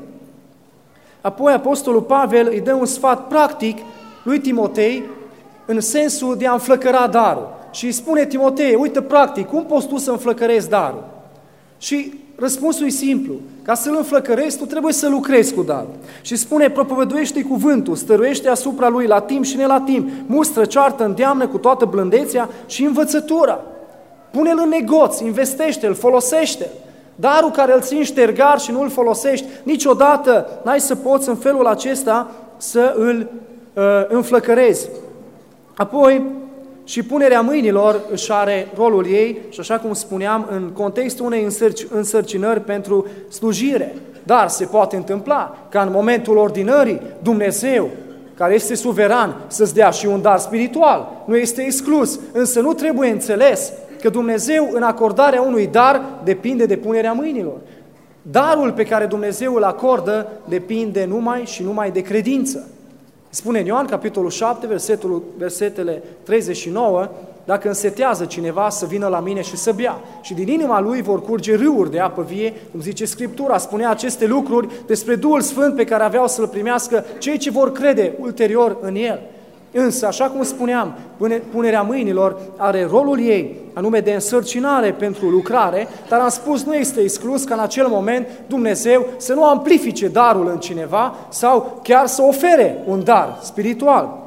S1: Apoi Apostolul Pavel îi dă un sfat practic lui Timotei în sensul de a înflăcăra darul. Și îi spune: Timotei, uite practic, cum poți tu să înflăcărezi darul? Și răspunsul e simplu: ca să-l înflăcărezi, tu trebuie să lucrezi cu darul. Și spune: propovăduiește cuvântul, stăruiește asupra lui la timp și ne la timp, mustră, ceartă, îndeamnă cu toată blândețea și învățătura. Pune-l în negoț, investește-l, folosește-l. Darul care îl ții ștergar și nu îl folosești, niciodată n-ai să poți în felul acesta să îl înflăcărezi. Apoi, și punerea mâinilor își are rolul ei și, așa cum spuneam, în contextul unei însărcinări pentru slujire. Dar se poate întâmpla ca în momentul ordinării Dumnezeu, care este suveran, să-ți dea și un dar spiritual. Nu este exclus, însă nu trebuie înțeles că Dumnezeu, în acordarea unui dar, depinde de punerea mâinilor. Darul pe care Dumnezeu îl acordă depinde numai și numai de credință. Spune în Ioan, capitolul 7, versetele 39, dacă însetează cineva să vină la mine și să bea, și din inima lui vor curge râuri de apă vie, cum zice Scriptura, spunea aceste lucruri despre Duhul Sfânt pe care aveau să-l primească cei ce vor crede ulterior în el. Însă, așa cum spuneam, punerea mâinilor are rolul ei, anume de însărcinare pentru lucrare, dar am spus, nu este exclus ca în acel moment Dumnezeu să nu amplifice darul în cineva sau chiar să ofere un dar spiritual.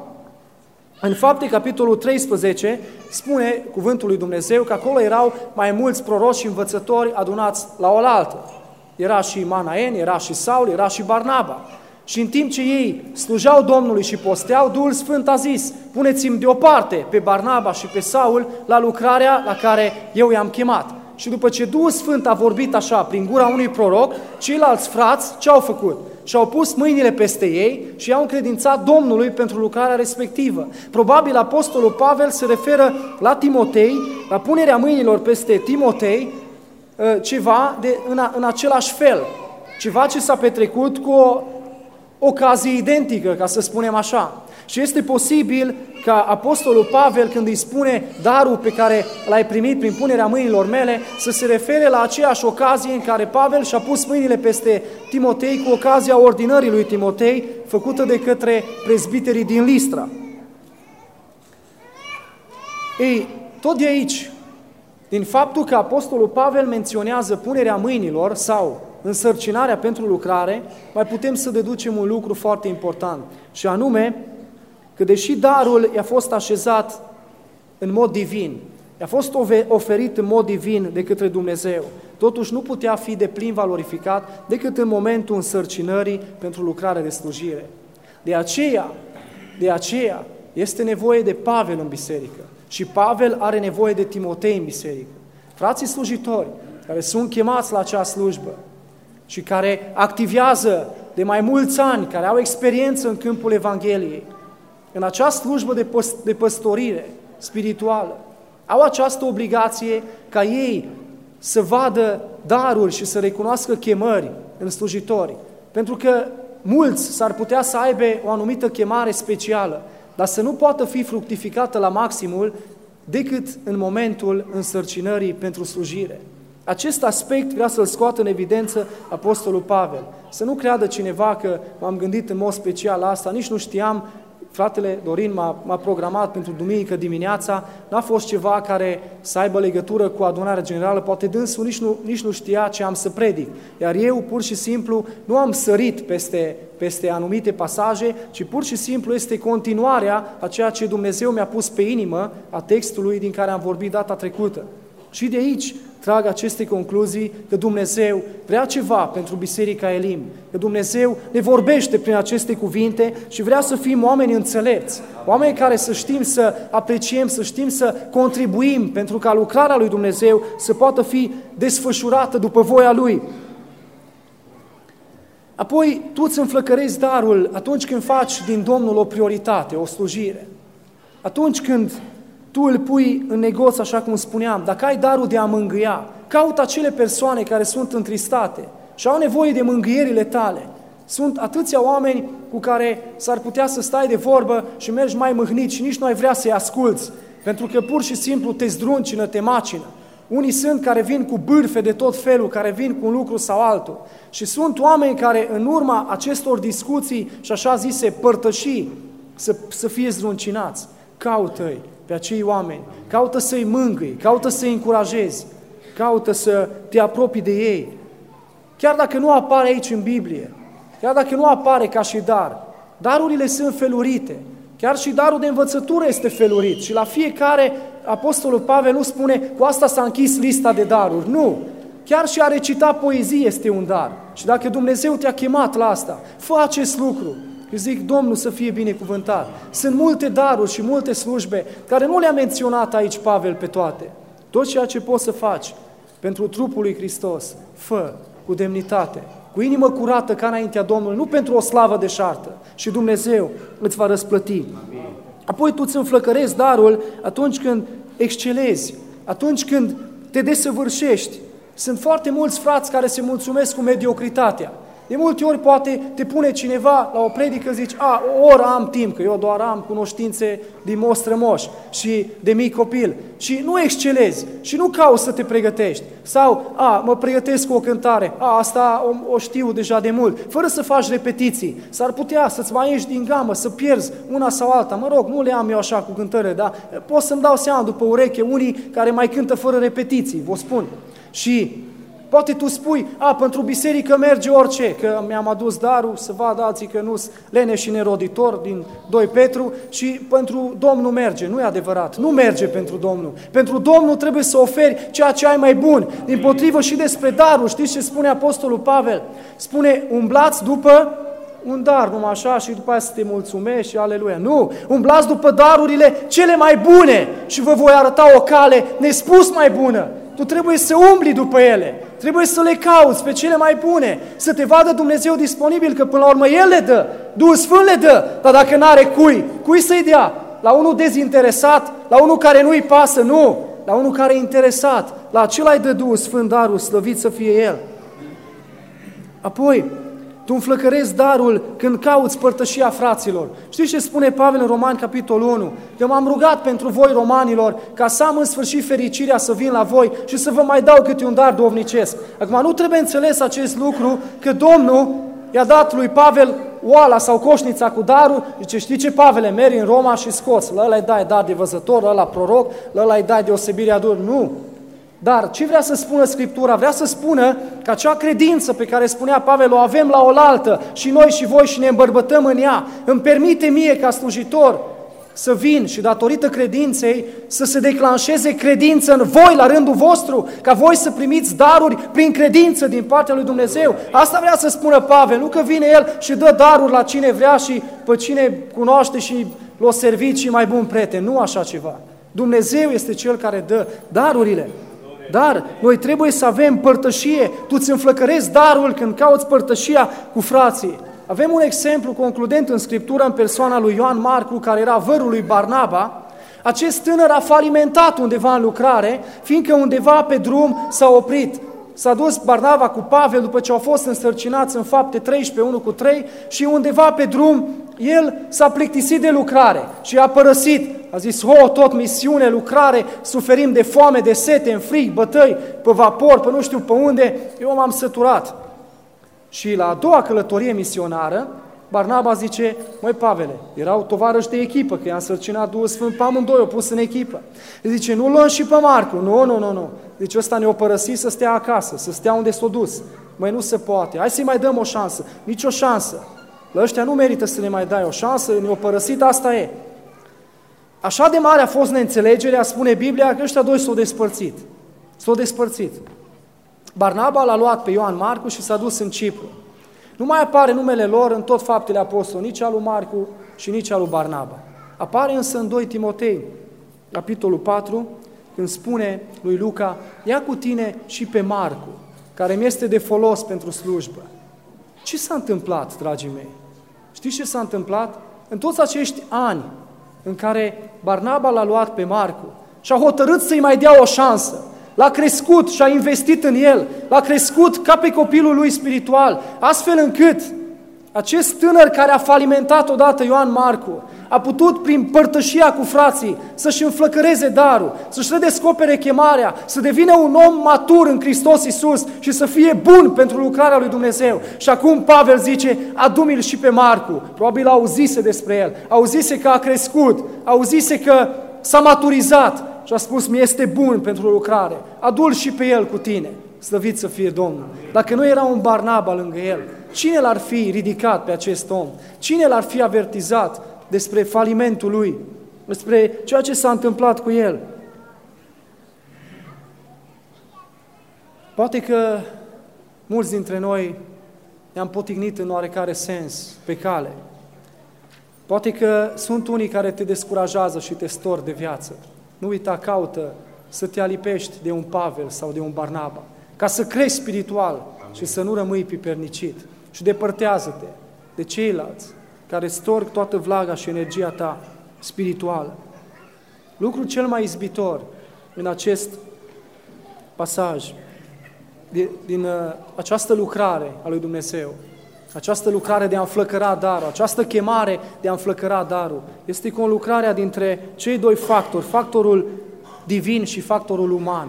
S1: În Fapte, capitolul 13, spune cuvântul lui Dumnezeu că acolo erau mai mulți proroci și învățători adunați la oaltă. Era și Manaen, era și Saul, era și Barnaba. Și în timp ce ei slujau Domnului și posteau, Duhul Sfânt a zis: puneți-mi deoparte pe Barnaba și pe Saul la lucrarea la care eu i-am chemat. Și după ce Duhul Sfânt a vorbit așa prin gura unui proroc, ceilalți frați ce au făcut? Și-au pus mâinile peste ei și i-au încredințat Domnului pentru lucrarea respectivă. Probabil Apostolul Pavel se referă la Timotei, la punerea mâinilor peste Timotei, ceva în același fel, ceva ce s-a petrecut cu o ocazie identică, ca să spunem așa. Și este posibil ca Apostolul Pavel, când îi spune darul pe care l-ai primit prin punerea mâinilor mele, să se refere la aceeași ocazie în care Pavel și-a pus mâinile peste Timotei cu ocazia ordinării lui Timotei, făcută de către prezbiterii din Listra. Ei, tot de aici, din faptul că Apostolul Pavel menționează punerea mâinilor sau însărcinarea pentru lucrare, mai putem să deducem un lucru foarte important, și anume că deși darul i-a fost așezat în mod divin, i-a fost oferit în mod divin de către Dumnezeu, totuși nu putea fi deplin valorificat decât în momentul însărcinării pentru lucrarea de slujire. De aceea este nevoie de Pavel în biserică și Pavel are nevoie de Timotei în biserică. Frații slujitori care sunt chemați la acea slujbă și care activează de mai mulți ani, care au experiență în câmpul Evangheliei, în această slujbă de păstorire spirituală, au această obligație ca ei să vadă daruri și să recunoască chemări în slujitori. Pentru că mulți s-ar putea să aibă o anumită chemare specială, dar să nu poată fi fructificată la maximul decât în momentul însărcinării pentru slujire. Acest aspect vrea să-l scoată în evidență Apostolul Pavel. Să nu creadă cineva că m-am gândit în mod special la asta, nici nu știam, fratele Dorin m-a programat pentru duminică dimineața, n-a fost ceva care să aibă legătură cu adunarea generală, poate dânsul nici nu știa ce am să predic. Iar eu pur și simplu nu am sărit peste anumite pasaje, ci pur și simplu este continuarea a ceea ce Dumnezeu mi-a pus pe inimă, a textului din care am vorbit data trecută. Și de aici trag aceste concluzii că Dumnezeu vrea ceva pentru Biserica Elim, că Dumnezeu ne vorbește prin aceste cuvinte și vrea să fim oameni înțelepți, oameni care să știm să apreciem, să știm să contribuim pentru ca lucrarea lui Dumnezeu să poată fi desfășurată după voia Lui. Apoi, tu îți înflăcărezi darul atunci când faci din Domnul o prioritate, o slujire. Atunci când tu îl pui în negoț, așa cum spuneam, dacă ai darul de a mângâia, caută acele persoane care sunt întristate și au nevoie de mângâierile tale. Sunt atâția oameni cu care s-ar putea să stai de vorbă și mergi mai mâhnit și nici nu ai vrea să-i asculți, pentru că pur și simplu te zdruncină, te macină. Unii sunt care vin cu bârfe de tot felul, care vin cu un lucru sau altul. Și sunt oameni care în urma acestor discuții și așa zise părtășii să fie zdruncinați. Caută-i pe acei oameni, caută să-i mângâi, caută să-i încurajezi, caută să te apropii de ei. Chiar dacă nu apare aici în Biblie, chiar dacă nu apare ca și dar, darurile sunt felurite, chiar și darul de învățătură este felurit și la fiecare Apostolul Pavel nu spune cu asta s-a închis lista de daruri, nu. Chiar și a recita poezie este un dar și dacă Dumnezeu te-a chemat la asta, fă acest lucru. Eu zic, Domnul să fie binecuvântat. Sunt multe daruri și multe slujbe care nu le-a menționat aici Pavel pe toate. Tot ceea ce poți să faci pentru trupul lui Hristos, fă cu demnitate, cu inimă curată ca înaintea Domnului, nu pentru o slavă deșartă. Și Dumnezeu îți va răsplăti. Apoi tu îți înflăcărezi darul atunci când excelezi, atunci când te desăvârșești. Sunt foarte mulți frați care se mulțumesc cu mediocritatea. De multe ori poate te pune cineva la o predică, zici, o oră am timp, că eu doar am cunoștințe din mostrămoș și de mic copil. Și nu excelezi și nu cauți să te pregătești. Sau, mă pregătesc cu o cântare, asta o știu deja de mult, fără să faci repetiții. S-ar putea să-ți mai ieși din gamă, să pierzi una sau alta. Mă rog, nu le am eu așa cu cântările, dar pot să-mi dau seama după ureche unii care mai cântă fără repetiții, vă spun. Și poate tu spui, pentru biserică merge orice, că mi-am adus darul, să vadă alții că nu-s leneș și neroditor din 2 Petru și pentru Domnul merge. Nu e adevărat, nu merge pentru Domnul. Pentru Domnul trebuie să oferi ceea ce ai mai bun. Dimpotrivă și despre darul, știți ce spune Apostolul Pavel? Spune, umblați după un dar, numai așa, și după aia să te mulțumești și aleluia. Nu, umblați după darurile cele mai bune și vă voi arăta o cale nespus mai bună. Tu trebuie să umbli după ele, trebuie să le cauți pe cele mai bune, să te vadă Dumnezeu disponibil, că până la urmă El le dă, Duhul Sfânt le dă, dar dacă n-are cui să-i dea? La unul dezinteresat, la unul care nu-i pasă, nu, la unul care e interesat, la acela îi dă Duhul Sfânt darul, slăvit să fie El. Apoi, tu înflăcărezi darul când cauți părtășia fraților. Știți ce spune Pavel în Romani, capitolul 1? Că m-am rugat pentru voi, romanilor, ca să am în sfârșit fericirea să vin la voi și să vă mai dau câte un dar duhovnicesc. Acum, nu trebuie înțeles acest lucru, că Domnul i-a dat lui Pavel oala sau coșnița cu darul, zice, știi ce, Pavele, mergi în Roma și scoți, la ăla îi dai dar de văzător, la ăla proroc, la ăla îi dai deosebirea dur. Nu! Dar ce vrea să spună Scriptura? Vrea să spună că acea credință pe care spunea Pavel o avem la oaltă și noi și voi și ne îmbărbătăm în ea. Îmi permite mie ca slujitor să vin și datorită credinței să se declanșeze credință în voi la rândul vostru, ca voi să primiți daruri prin credință din partea lui Dumnezeu. Asta vrea să spună Pavel, nu că vine el și dă daruri la cine vrea și pe cine cunoaște și l-o servit și mai bun prieten. Nu așa ceva. Dumnezeu este Cel care dă darurile. Dar noi trebuie să avem părtășie. Tu îți înflăcărezi darul când cauți părtășia cu frații. Avem un exemplu concludent în Scriptură în persoana lui Ioan Marcu, care era vărul lui Barnaba. Acest tânăr a falimentat undeva în lucrare, fiindcă undeva pe drum s-a oprit. S-a dus Barnaba cu Pavel după ce au fost însărcinați în Fapte 13, 1:3 și undeva pe drum el s-a plictisit de lucrare și a părăsit. A zis, tot misiune, lucrare, suferim de foame, de sete, în frig, bătăi, pe vapor, pe nu știu pe unde, eu m-am săturat. Și la a doua călătorie misionară, Barnaba zice, măi Pavele, erau tovarăși de echipă, că i-a însărcinat Duhul Sfânt pe amândoi, o pus în echipă. Îi zice, nu luăm și pe Marcu, nu. Deci ăsta ne-o părăsit să stea acasă, să stea unde s-o dus. Măi, nu se poate, hai să-i mai dăm o șansă, nici o șansă. La ăștia nu merită să le mai dai o șansă, ne-o părăsit, asta e. Așa de mare a fost neînțelegerea, spune Biblia, că ăștia doi s-au despărțit. S-au despărțit. Barnaba l-a luat pe Ioan Marcu și s-a dus în Cipru. Nu mai apare numele lor în tot Faptele Apostolilor, nici al lui Marcu și nici al lui Barnaba. Apare însă în 2 Timotei, capitolul 4, când spune lui Luca, ia cu tine și pe Marcu, care mi este de folos pentru slujbă. Ce s-a întâmplat, dragii mei? Știți ce s-a întâmplat? În toți acești ani în care Barnaba l-a luat pe Marcu și a hotărât să-i mai dea o șansă, l-a crescut și a investit în el, l-a crescut ca pe copilul lui spiritual, astfel încât acest tânăr care a falimentat odată Ioan Marcu a putut prin părtășia cu frații să-și înflăcăreze darul, să-și redescopere chemarea, să devină un om matur în Hristos Iisus și să fie bun pentru lucrarea lui Dumnezeu. Și acum Pavel zice, adu-mi-l și pe Marcu, probabil auzise despre el, auzise că a crescut, auzise că s-a maturizat și a spus, mi este bun pentru lucrare, adu-l și pe el cu tine, slăvit să fie Domnul. Dacă nu era un Barnaba lângă el, cine l-ar fi ridicat pe acest om? Cine l-ar fi avertizat despre falimentul lui, despre ceea ce s-a întâmplat cu el? Poate că mulți dintre noi ne-am potignit în oarecare sens pe cale. Poate că sunt unii care te descurajează și te stor de viață. Nu uita, caută să te alipești de un Pavel sau de un Barnaba, ca să crești spiritual și să nu rămâi pipernicit. Și depărtează-te de ceilalți care storc toată vlaga și energia ta spirituală. Lucrul cel mai izbitor în acest pasaj, din această lucrare a lui Dumnezeu, această lucrare de a înflăcăra darul, această chemare de a înflăcăra darul, este conlucrarea dintre cei doi factori, factorul divin și factorul uman.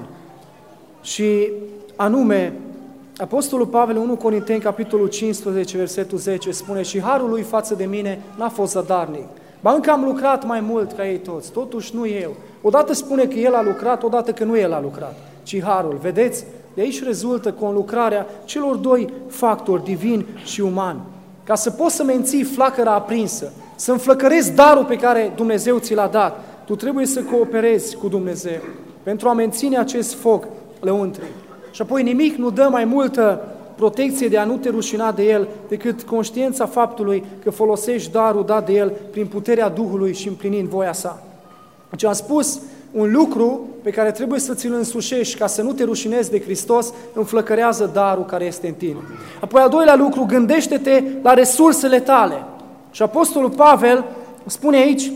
S1: Și anume, Apostolul Pavel, 1 Corinteni, capitolul 15, versetul 10, spune, și harul lui față de mine n-a fost zadarnic. Ba încă am lucrat mai mult ca ei toți, totuși nu eu. Odată spune că el a lucrat, odată că nu el a lucrat, ci harul. Vedeți? De aici rezultă conlucrarea celor doi factori, divin și uman. Ca să poți să menții flacăra aprinsă, să înflăcărezi darul pe care Dumnezeu ți l-a dat, tu trebuie să cooperezi cu Dumnezeu pentru a menține acest foc lăuntric. Și apoi nimic nu dă mai multă protecție de a nu te rușina de el decât conștiința faptului că folosești darul dat de el prin puterea Duhului și împlinind voia sa. Deci am spus, un lucru pe care trebuie să ți-l însușești ca să nu te rușinezi de Hristos, înflăcărează darul care este în tine. Apoi al doilea lucru, gândește-te la resursele tale. Și Apostolul Pavel spune aici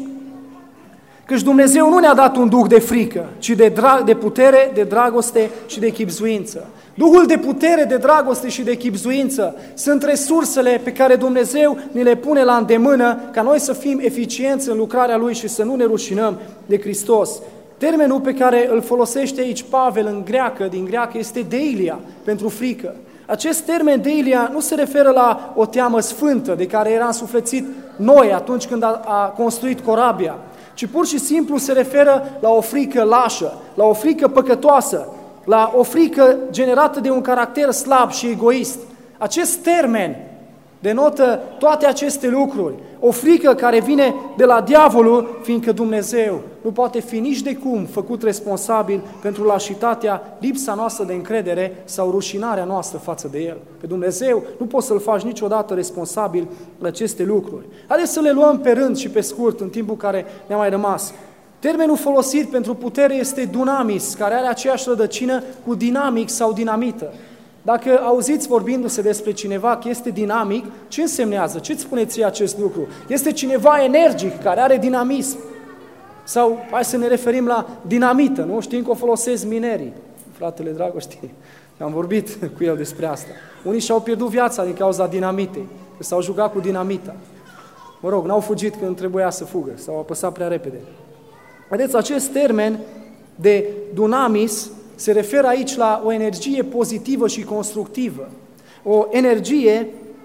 S1: căci Dumnezeu nu ne-a dat un duh de frică, ci de putere, de dragoste și de chibzuință. Duhul de putere, de dragoste și de chibzuință sunt resursele pe care Dumnezeu ne le pune la îndemână ca noi să fim eficienți în lucrarea Lui și să nu ne rușinăm de Hristos. Termenul pe care îl folosește aici Pavel în greacă, din greacă, este deilia, pentru frică. Acest termen deilia nu se referă la o teamă sfântă de care era însuflețit Noe atunci când a construit corabia, ci pur și simplu se referă la o frică lașă, la o frică păcătoasă, la o frică generată de un caracter slab și egoist. Acest termen denotă toate aceste lucruri. O frică care vine de la diavolul, fiindcă Dumnezeu nu poate fi nici de cum făcut responsabil pentru lașitatea, lipsa noastră de încredere sau rușinarea noastră față de El. Pe Dumnezeu nu poți să-L faci niciodată responsabil la aceste lucruri. Haideți să le luăm pe rând și pe scurt în timpul care ne-a mai rămas. Termenul folosit pentru putere este dunamis, care are aceeași rădăcină cu dinamic sau dinamită. Dacă auziți vorbindu-se despre cineva că este dinamic, ce însemnează? Ce-ți spune ție acest lucru? Este cineva energic, care are dinamism. Sau, hai să ne referim la dinamită, nu? Știm că o folosesc minerii. Fratele Dragoști, am vorbit cu el despre asta. Unii și-au pierdut viața din cauza dinamitei, că s-au jucat cu dinamita. Mă rog, n-au fugit când trebuia să fugă, s-au apăsat prea repede. Vedeți, acest termen de dunamis se referă aici la o energie pozitivă și constructivă. O energie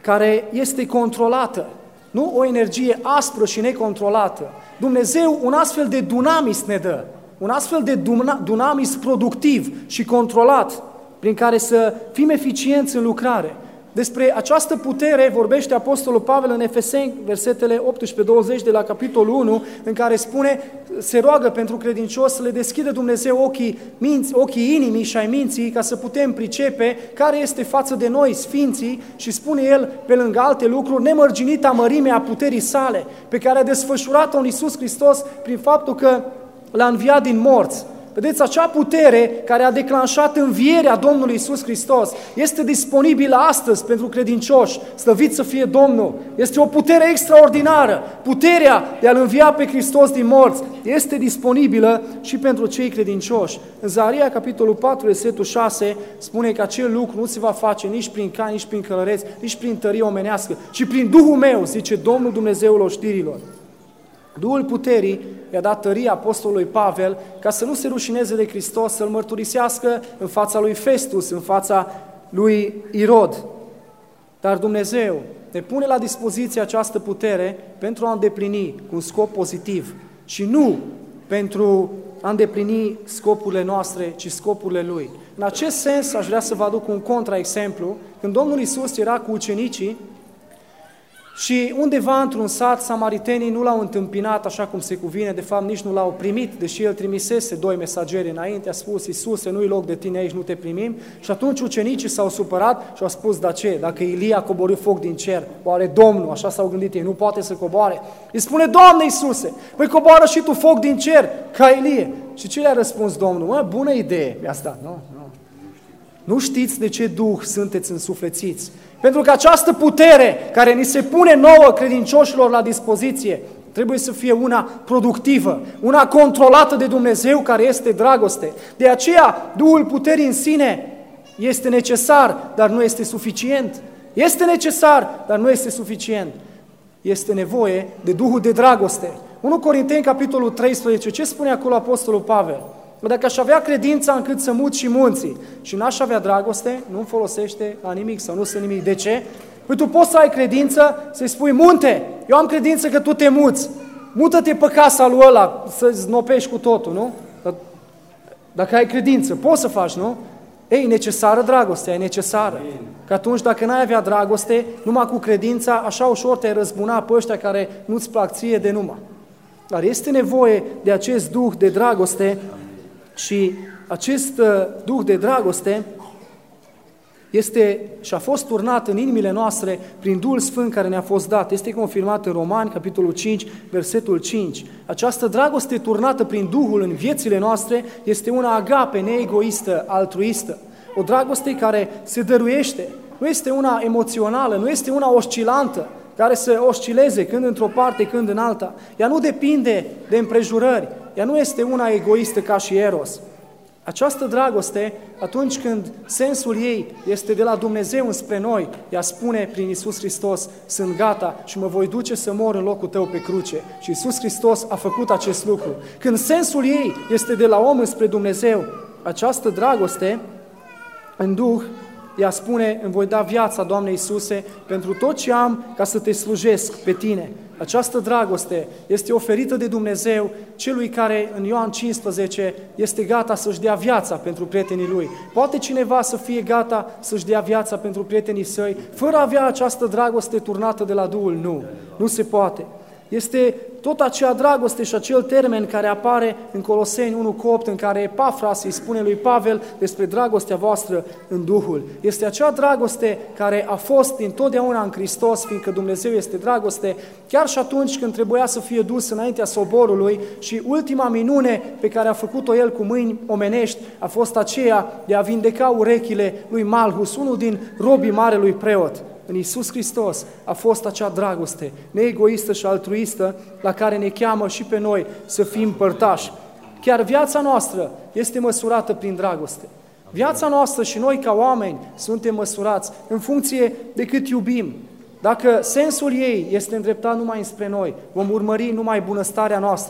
S1: care este controlată, nu o energie aspră și necontrolată. Dumnezeu un astfel de dunamis ne dă, un astfel de dunamis productiv și controlat, prin care să fim eficienți în lucrare. Despre această putere vorbește Apostolul Pavel în Efeseni, versetele 18-20 de la capitolul 1, în care spune, se roagă pentru credincios să le deschidă Dumnezeu ochii inimii și ai minții, ca să putem pricepe care este față de noi, sfinții, și spune el, pe lângă alte lucruri, nemărginita mărime a puterii sale, pe care a desfășurat-o în Iisus Hristos prin faptul că l-a înviat din morți. Vedeți, acea putere care a declanșat învierea Domnului Iisus Hristos este disponibilă astăzi pentru credincioși. Slăvit să fie Domnul! Este o putere extraordinară. Puterea de a-L învia pe Hristos din morți este disponibilă și pentru cei credincioși. În Zaharia, capitolul 4, versetul 6, spune că acel lucru nu se va face nici prin cai, nici prin călăreți, nici prin tărie omenească, ci prin Duhul meu, zice Domnul Dumnezeul oștirilor. Duhul puterii i-a dat tărie apostolului Pavel ca să nu se rușineze de Hristos, să-L mărturisească în fața lui Festus, în fața lui Irod. Dar Dumnezeu ne pune la dispoziție această putere pentru a îndeplini cu un scop pozitiv și nu pentru a îndeplini scopurile noastre, ci scopurile Lui. În acest sens aș vrea să vă aduc un contraexemplu. Când Domnul Iisus era cu ucenicii, și undeva într-un sat, samaritenii nu l-au întâmpinat așa cum se cuvine, de fapt nici nu l-au primit, deși el trimisese 2 mesageri înainte, a spus, Iisuse, nu-i loc de tine aici, nu te primim. Și atunci ucenicii s-au supărat și au spus, da ce? Dacă Ilia a coborât foc din cer, oare Domnul, așa s-au gândit ei, nu poate să coboare? Îi spune, Doamne Iisuse, păi coboară și tu foc din cer, ca Ilie. Și ce le-a răspuns Domnul? Bună idee mi-a dat, nu? Nu știți de ce duh sunteți însuflețiți? Pentru că această putere care ni se pune nouă credincioșilor la dispoziție trebuie să fie una productivă, una controlată de Dumnezeu care este dragoste. De aceea, Duhul puterii în sine este necesar, dar nu este suficient. Este necesar, dar nu este suficient. Este nevoie de Duhul de dragoste. 1 Corinteni, capitolul 13, ce spune acolo Apostolul Pavel? Dacă aș avea credința încât să mut și munții și n-aș avea dragoste, nu-mi folosește la nimic sau nu sunt nimic. De ce? Păi tu poți să ai credință să-i spui, munte, eu am credință că tu te muți, mută-te pe casa lui ăla să-ți znopești cu totul, nu? Dacă ai credință, poți să faci, nu? Ei, necesară dragostea, e necesară. Că atunci, dacă n-ai avea dragoste, numai cu credința, așa ușor te-ai răzbuna pe ăștia care nu-ți plac ție de numai. Dar este nevoie de acest duh de dragoste. Și acest duh de dragoste este și a fost turnat în inimile noastre prin Duhul Sfânt care ne-a fost dat. Este confirmat în Romani, capitolul 5, versetul 5. Această dragoste turnată prin Duhul în viețile noastre este una agape, neegoistă, altruistă. O dragoste care se dăruiește, nu este una emoțională, nu este una oscilantă, care să oscileze când într-o parte, când în alta. Ea nu depinde de împrejurări, ea nu este una egoistă ca și Eros. Această dragoste, atunci când sensul ei este de la Dumnezeu înspre noi, ea spune prin Iisus Hristos, sunt gata și mă voi duce să mor în locul tău pe cruce. Și Iisus Hristos a făcut acest lucru. Când sensul ei este de la om înspre Dumnezeu, această dragoste în Duh, ea spune, îmi voi da viața, Doamne Iisuse, pentru tot ce am ca să te slujesc pe tine. Această dragoste este oferită de Dumnezeu celui care, în Ioan 15, este gata să-și dea viața pentru prietenii lui. Poate cineva să fie gata să-și dea viața pentru prietenii săi, fără a avea această dragoste turnată de la Duhul? Nu, nu se poate. Este tot acea dragoste și acel termen care apare în Coloseni 1:8, în care Epafras îi spune lui Pavel despre dragostea voastră în Duhul. Este acea dragoste care a fost dintotdeauna în Hristos, fiindcă Dumnezeu este dragoste, chiar și atunci când trebuia să fie dus înaintea soborului și ultima minune pe care a făcut-o el cu mâini omenești a fost aceea de a vindeca urechile lui Malhus, unul din robii marelui preot. În Iisus Hristos a fost acea dragoste neegoistă și altruistă la care ne cheamă și pe noi să fim părtași. Chiar viața noastră este măsurată prin dragoste. Viața noastră și noi ca oameni suntem măsurați în funcție de cât iubim. Dacă sensul ei este îndreptat numai înspre noi, vom urmări numai bunăstarea noastră.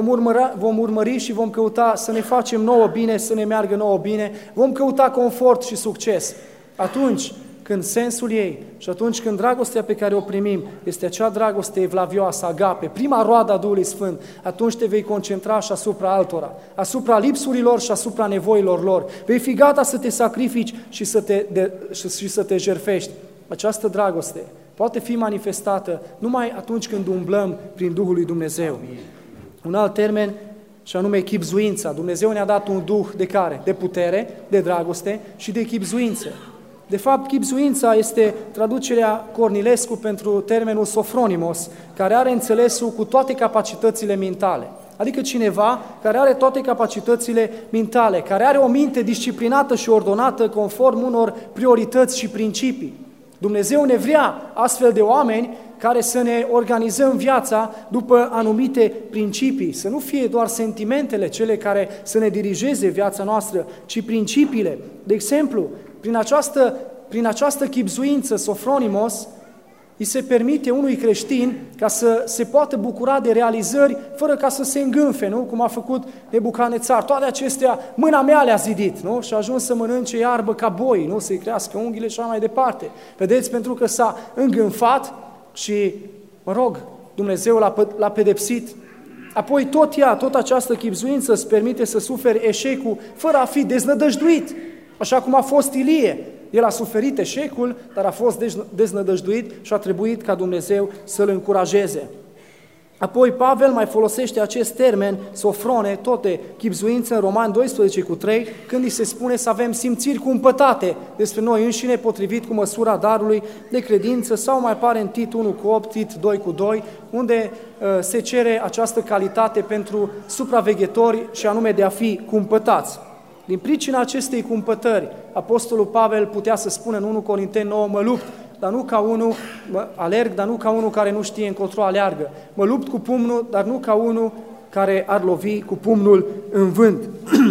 S1: Vom urmări și vom căuta să ne facem nouă bine, să ne meargă nouă bine, vom căuta confort și succes. Atunci când sensul ei și atunci când dragostea pe care o primim este acea dragoste evlavioasă, agape, prima roadă a Duhului Sfânt, atunci te vei concentra și asupra altora, asupra lipsurilor și asupra nevoilor lor. Vei fi gata să te sacrifici și să te jertfești. Această dragoste poate fi manifestată numai atunci când umblăm prin Duhul lui Dumnezeu. Un alt termen, și anume chibzuința. Dumnezeu ne-a dat un duh de care? De putere, de dragoste și de chibzuință. De fapt, chibzuința este traducerea Cornilescu pentru termenul sofronimos, care are înțelesul cu toate capacitățile mentale. Adică cineva care are toate capacitățile mentale, care are o minte disciplinată și ordonată conform unor priorități și principii. Dumnezeu ne vrea astfel de oameni care să ne organizăm viața după anumite principii, să nu fie doar sentimentele cele care să ne dirigeze viața noastră, ci principiile. De exemplu, prin această chibzuință, sofronimos, îi se permite unui creștin ca să se poată bucura de realizări fără ca să se îngânfe, nu? Cum a făcut Nebucanețar. Toate acestea, mâna mea le-a zidit, nu? Și a ajuns să mănânce iarbă ca boi, nu? Să-i crească unghiile și așa mai departe. Vedeți, pentru că s-a îngânfat și, Dumnezeu l-a pedepsit. Apoi tot această chibzuință îți permite să suferi eșecul fără a fi deznădăjduit, așa cum a fost Ilie. El a suferit eșecul, dar a fost deznădăjduit și a trebuit ca Dumnezeu să-l încurajeze. Apoi Pavel mai folosește acest termen, sofrone, tot de chibzuință, în Romani 12:3, când îi se spune să avem simțiri cumpătate despre noi înșine, potrivit cu măsura darului de credință, sau mai apare în Tit 1:8, Tit 2:2, unde se cere această calitate pentru supraveghetori și anume de a fi cumpătați. Din pricina acestei cumpătări, Apostolul Pavel putea să spună în 1 Corinteni 9, mă lupt, dar nu ca unul, alerg, dar nu ca unul care nu știe încotro aleargă. Mă lupt cu pumnul, dar nu ca unul care ar lovi cu pumnul în vânt.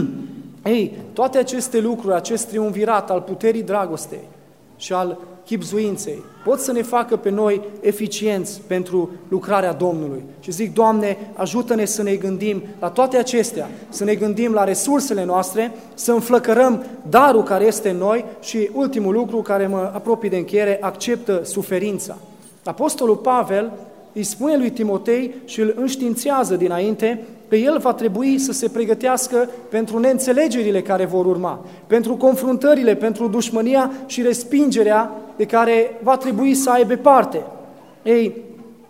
S1: Ei, toate aceste lucruri, acest triumvirat al puterii dragostei și al chibzuinței, pot să ne facă pe noi eficienți pentru lucrarea Domnului. Și zic, Doamne, ajută-ne să ne gândim la toate acestea, să ne gândim la resursele noastre, să înflăcărăm darul care este în noi și ultimul lucru care mă apropie de încheiere, acceptă suferința. Apostolul Pavel îi spune lui Timotei și îl înștiințează dinainte că el va trebui să se pregătească pentru neînțelegerile care vor urma, pentru confruntările, pentru dușmânia și respingerea de care va trebui să aibă parte. Ei,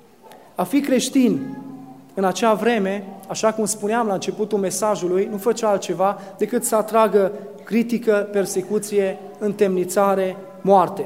S1: a fi creștin în acea vreme, așa cum spuneam la începutul mesajului, nu făcea altceva decât să atragă critică, persecuție, întemnițare, moarte.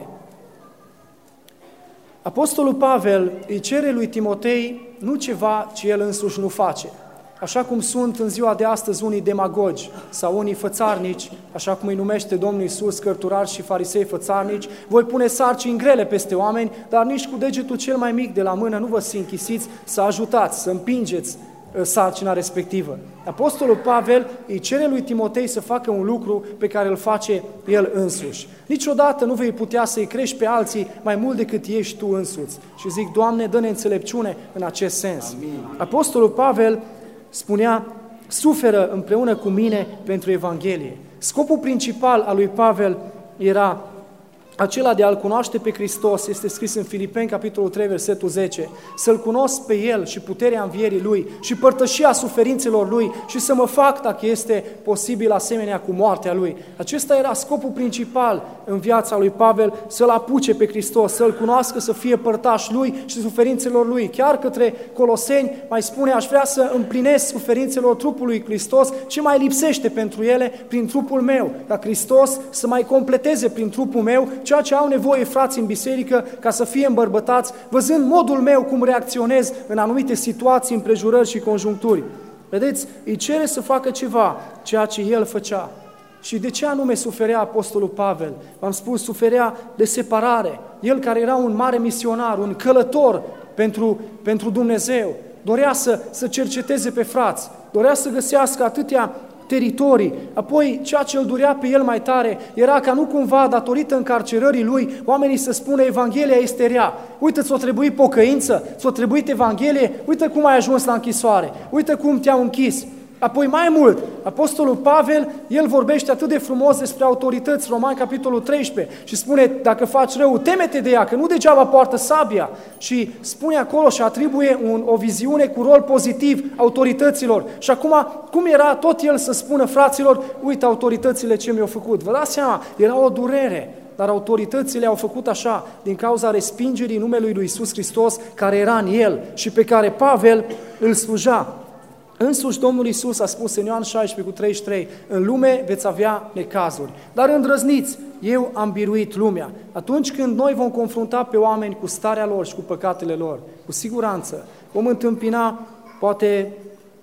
S1: Apostolul Pavel îi cere lui Timotei nu ceva ce el însuși nu face. Așa cum sunt în ziua de astăzi unii demagogi sau unii fățarnici, așa cum îi numește Domnul Iisus, cărturari și farisei fățarnici, voi pune sarcini grele peste oameni, dar nici cu degetul cel mai mic de la mână nu vă închisiți să ajutați, să împingeți sarcina respectivă. Apostolul Pavel îi cere lui Timotei să facă un lucru pe care îl face el însuși. Niciodată nu vei putea să-i crești pe alții mai mult decât ești tu însuți. Și zic, Doamne, dă-ne înțelepciune în acest sens. Amin. Apostolul Pavel spunea, suferă împreună cu mine pentru Evanghelie. Scopul principal al lui Pavel era acela de a-L cunoaște pe Hristos, este scris în Filipeni, capitolul 3, versetul 10, să-L cunosc pe El și puterea învierii Lui și părtășia suferințelor Lui și să mă fac, dacă este posibil, asemenea cu moartea Lui. Acesta era scopul principal în viața lui Pavel, să-L apuce pe Hristos, să-L cunoască, să fie părtaș Lui și suferințelor Lui. Chiar către Coloseni mai spune, aș vrea să împlinesc suferințelor trupului Hristos, ce mai lipsește pentru ele prin trupul meu, ca Hristos să mai completeze prin trupul meu ceea ce au nevoie frații în biserică ca să fie îmbărbătați, văzând modul meu cum reacționez în anumite situații, împrejurări și conjuncturi. Vedeți, îi cere să facă ceva, ceea ce el făcea. Și de ce anume suferea Apostolul Pavel? V-am spus, suferea de separare. El care era un mare misionar, un călător pentru Dumnezeu, dorea să cerceteze pe frați, dorea să găsească atâtea teritorii. Apoi, ceea ce îl durea pe el mai tare era ca nu cumva, datorită încarcerării lui, oamenii să spună Evanghelia este rea. Uite, ți-o trebuit pocăință, ți-o trebuit Evanghelie, uite cum ai ajuns la închisoare, uite cum te-au închis. Apoi mai mult, Apostolul Pavel, el vorbește atât de frumos despre autorități, Romani, capitolul 13, și spune, dacă faci rău, temete de ea, că nu degeaba poartă sabia. Și spune acolo și atribuie o viziune cu rol pozitiv autorităților. Și acum, cum era tot el să spună fraților, uite autoritățile ce mi-au făcut. Vă dați seama, era o durere. Dar autoritățile au făcut așa, din cauza respingerii numelui lui Iisus Hristos, care era în el și pe care Pavel îl sluja. Însuși Domnul Iisus a spus în Ioan 16:33, în lume veți avea necazuri, dar îndrăzniți, eu am biruit lumea. Atunci când noi vom confrunta pe oameni cu starea lor și cu păcatele lor, cu siguranță vom întâmpina poate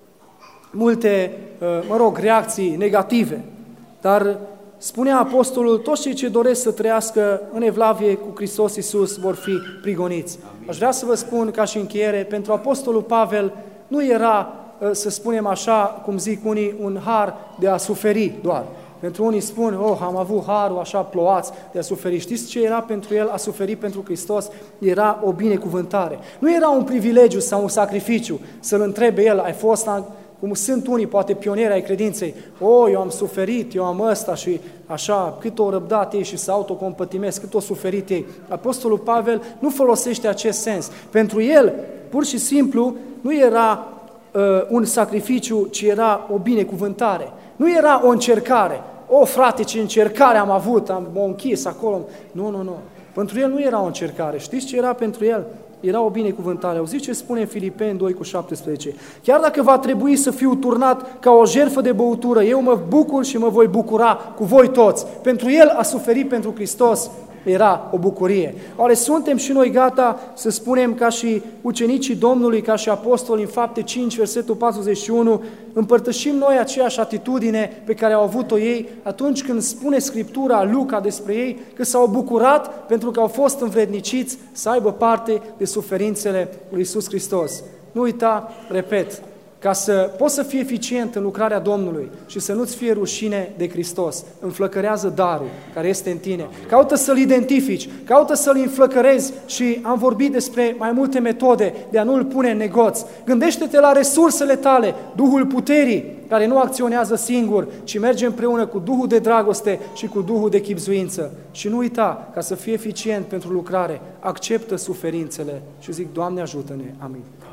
S1: multe, reacții negative, dar spunea apostolul, toți cei ce doresc să trăiască în evlavie cu Hristos Iisus vor fi prigoniți. Aș vrea să vă spun ca și încheiere, pentru apostolul Pavel nu era, să spunem așa, cum zic unii, un har de a suferi doar. Pentru unii spun, am avut harul așa plouați de a suferi. Știți ce era pentru el a suferi pentru Hristos? Era o binecuvântare. Nu era un privilegiu sau un sacrificiu să-l întrebe el, ai fost, cum sunt unii, poate pionieri ai credinței, eu am suferit, eu am ăsta și așa, cât o răbdat ei și să autocompătimesc, cât o suferit ei. Apostolul Pavel nu folosește acest sens. Pentru el, pur și simplu, nu era un sacrificiu, ci era o binecuvântare. Nu era o încercare. Frate, ce încercare am avut, m-am închis acolo. Nu. Pentru el nu era o încercare. Știți ce era pentru el? Era o binecuvântare. Auziți ce spune în Filipeni 2:17? Chiar dacă va trebui să fiu turnat ca o jertfă de băutură, eu mă bucur și mă voi bucura cu voi toți. Pentru el a suferit pentru Hristos. Era o bucurie. Oare suntem și noi gata să spunem ca și ucenicii Domnului, ca și apostoli în Fapte 5, versetul 41, împărtășim noi aceeași atitudine pe care au avut-o ei atunci când spune Scriptura, Luca, despre ei, că s-au bucurat pentru că au fost învredniciți să aibă parte de suferințele lui Iisus Hristos. Nu uita, repet, ca să poți să fii eficient în lucrarea Domnului și să nu-ți fie rușine de Hristos, înflăcărează darul care este în tine. Caută să-L identifici, caută să-L înflăcărezi și am vorbit despre mai multe metode de a nu-L pune în negoț. Gândește-te la resursele tale, Duhul puterii, care nu acționează singur, ci merge împreună cu Duhul de dragoste și cu Duhul de chibzuință. Și nu uita, ca să fii eficient pentru lucrare, acceptă suferințele și zic, Doamne ajută-ne, amin.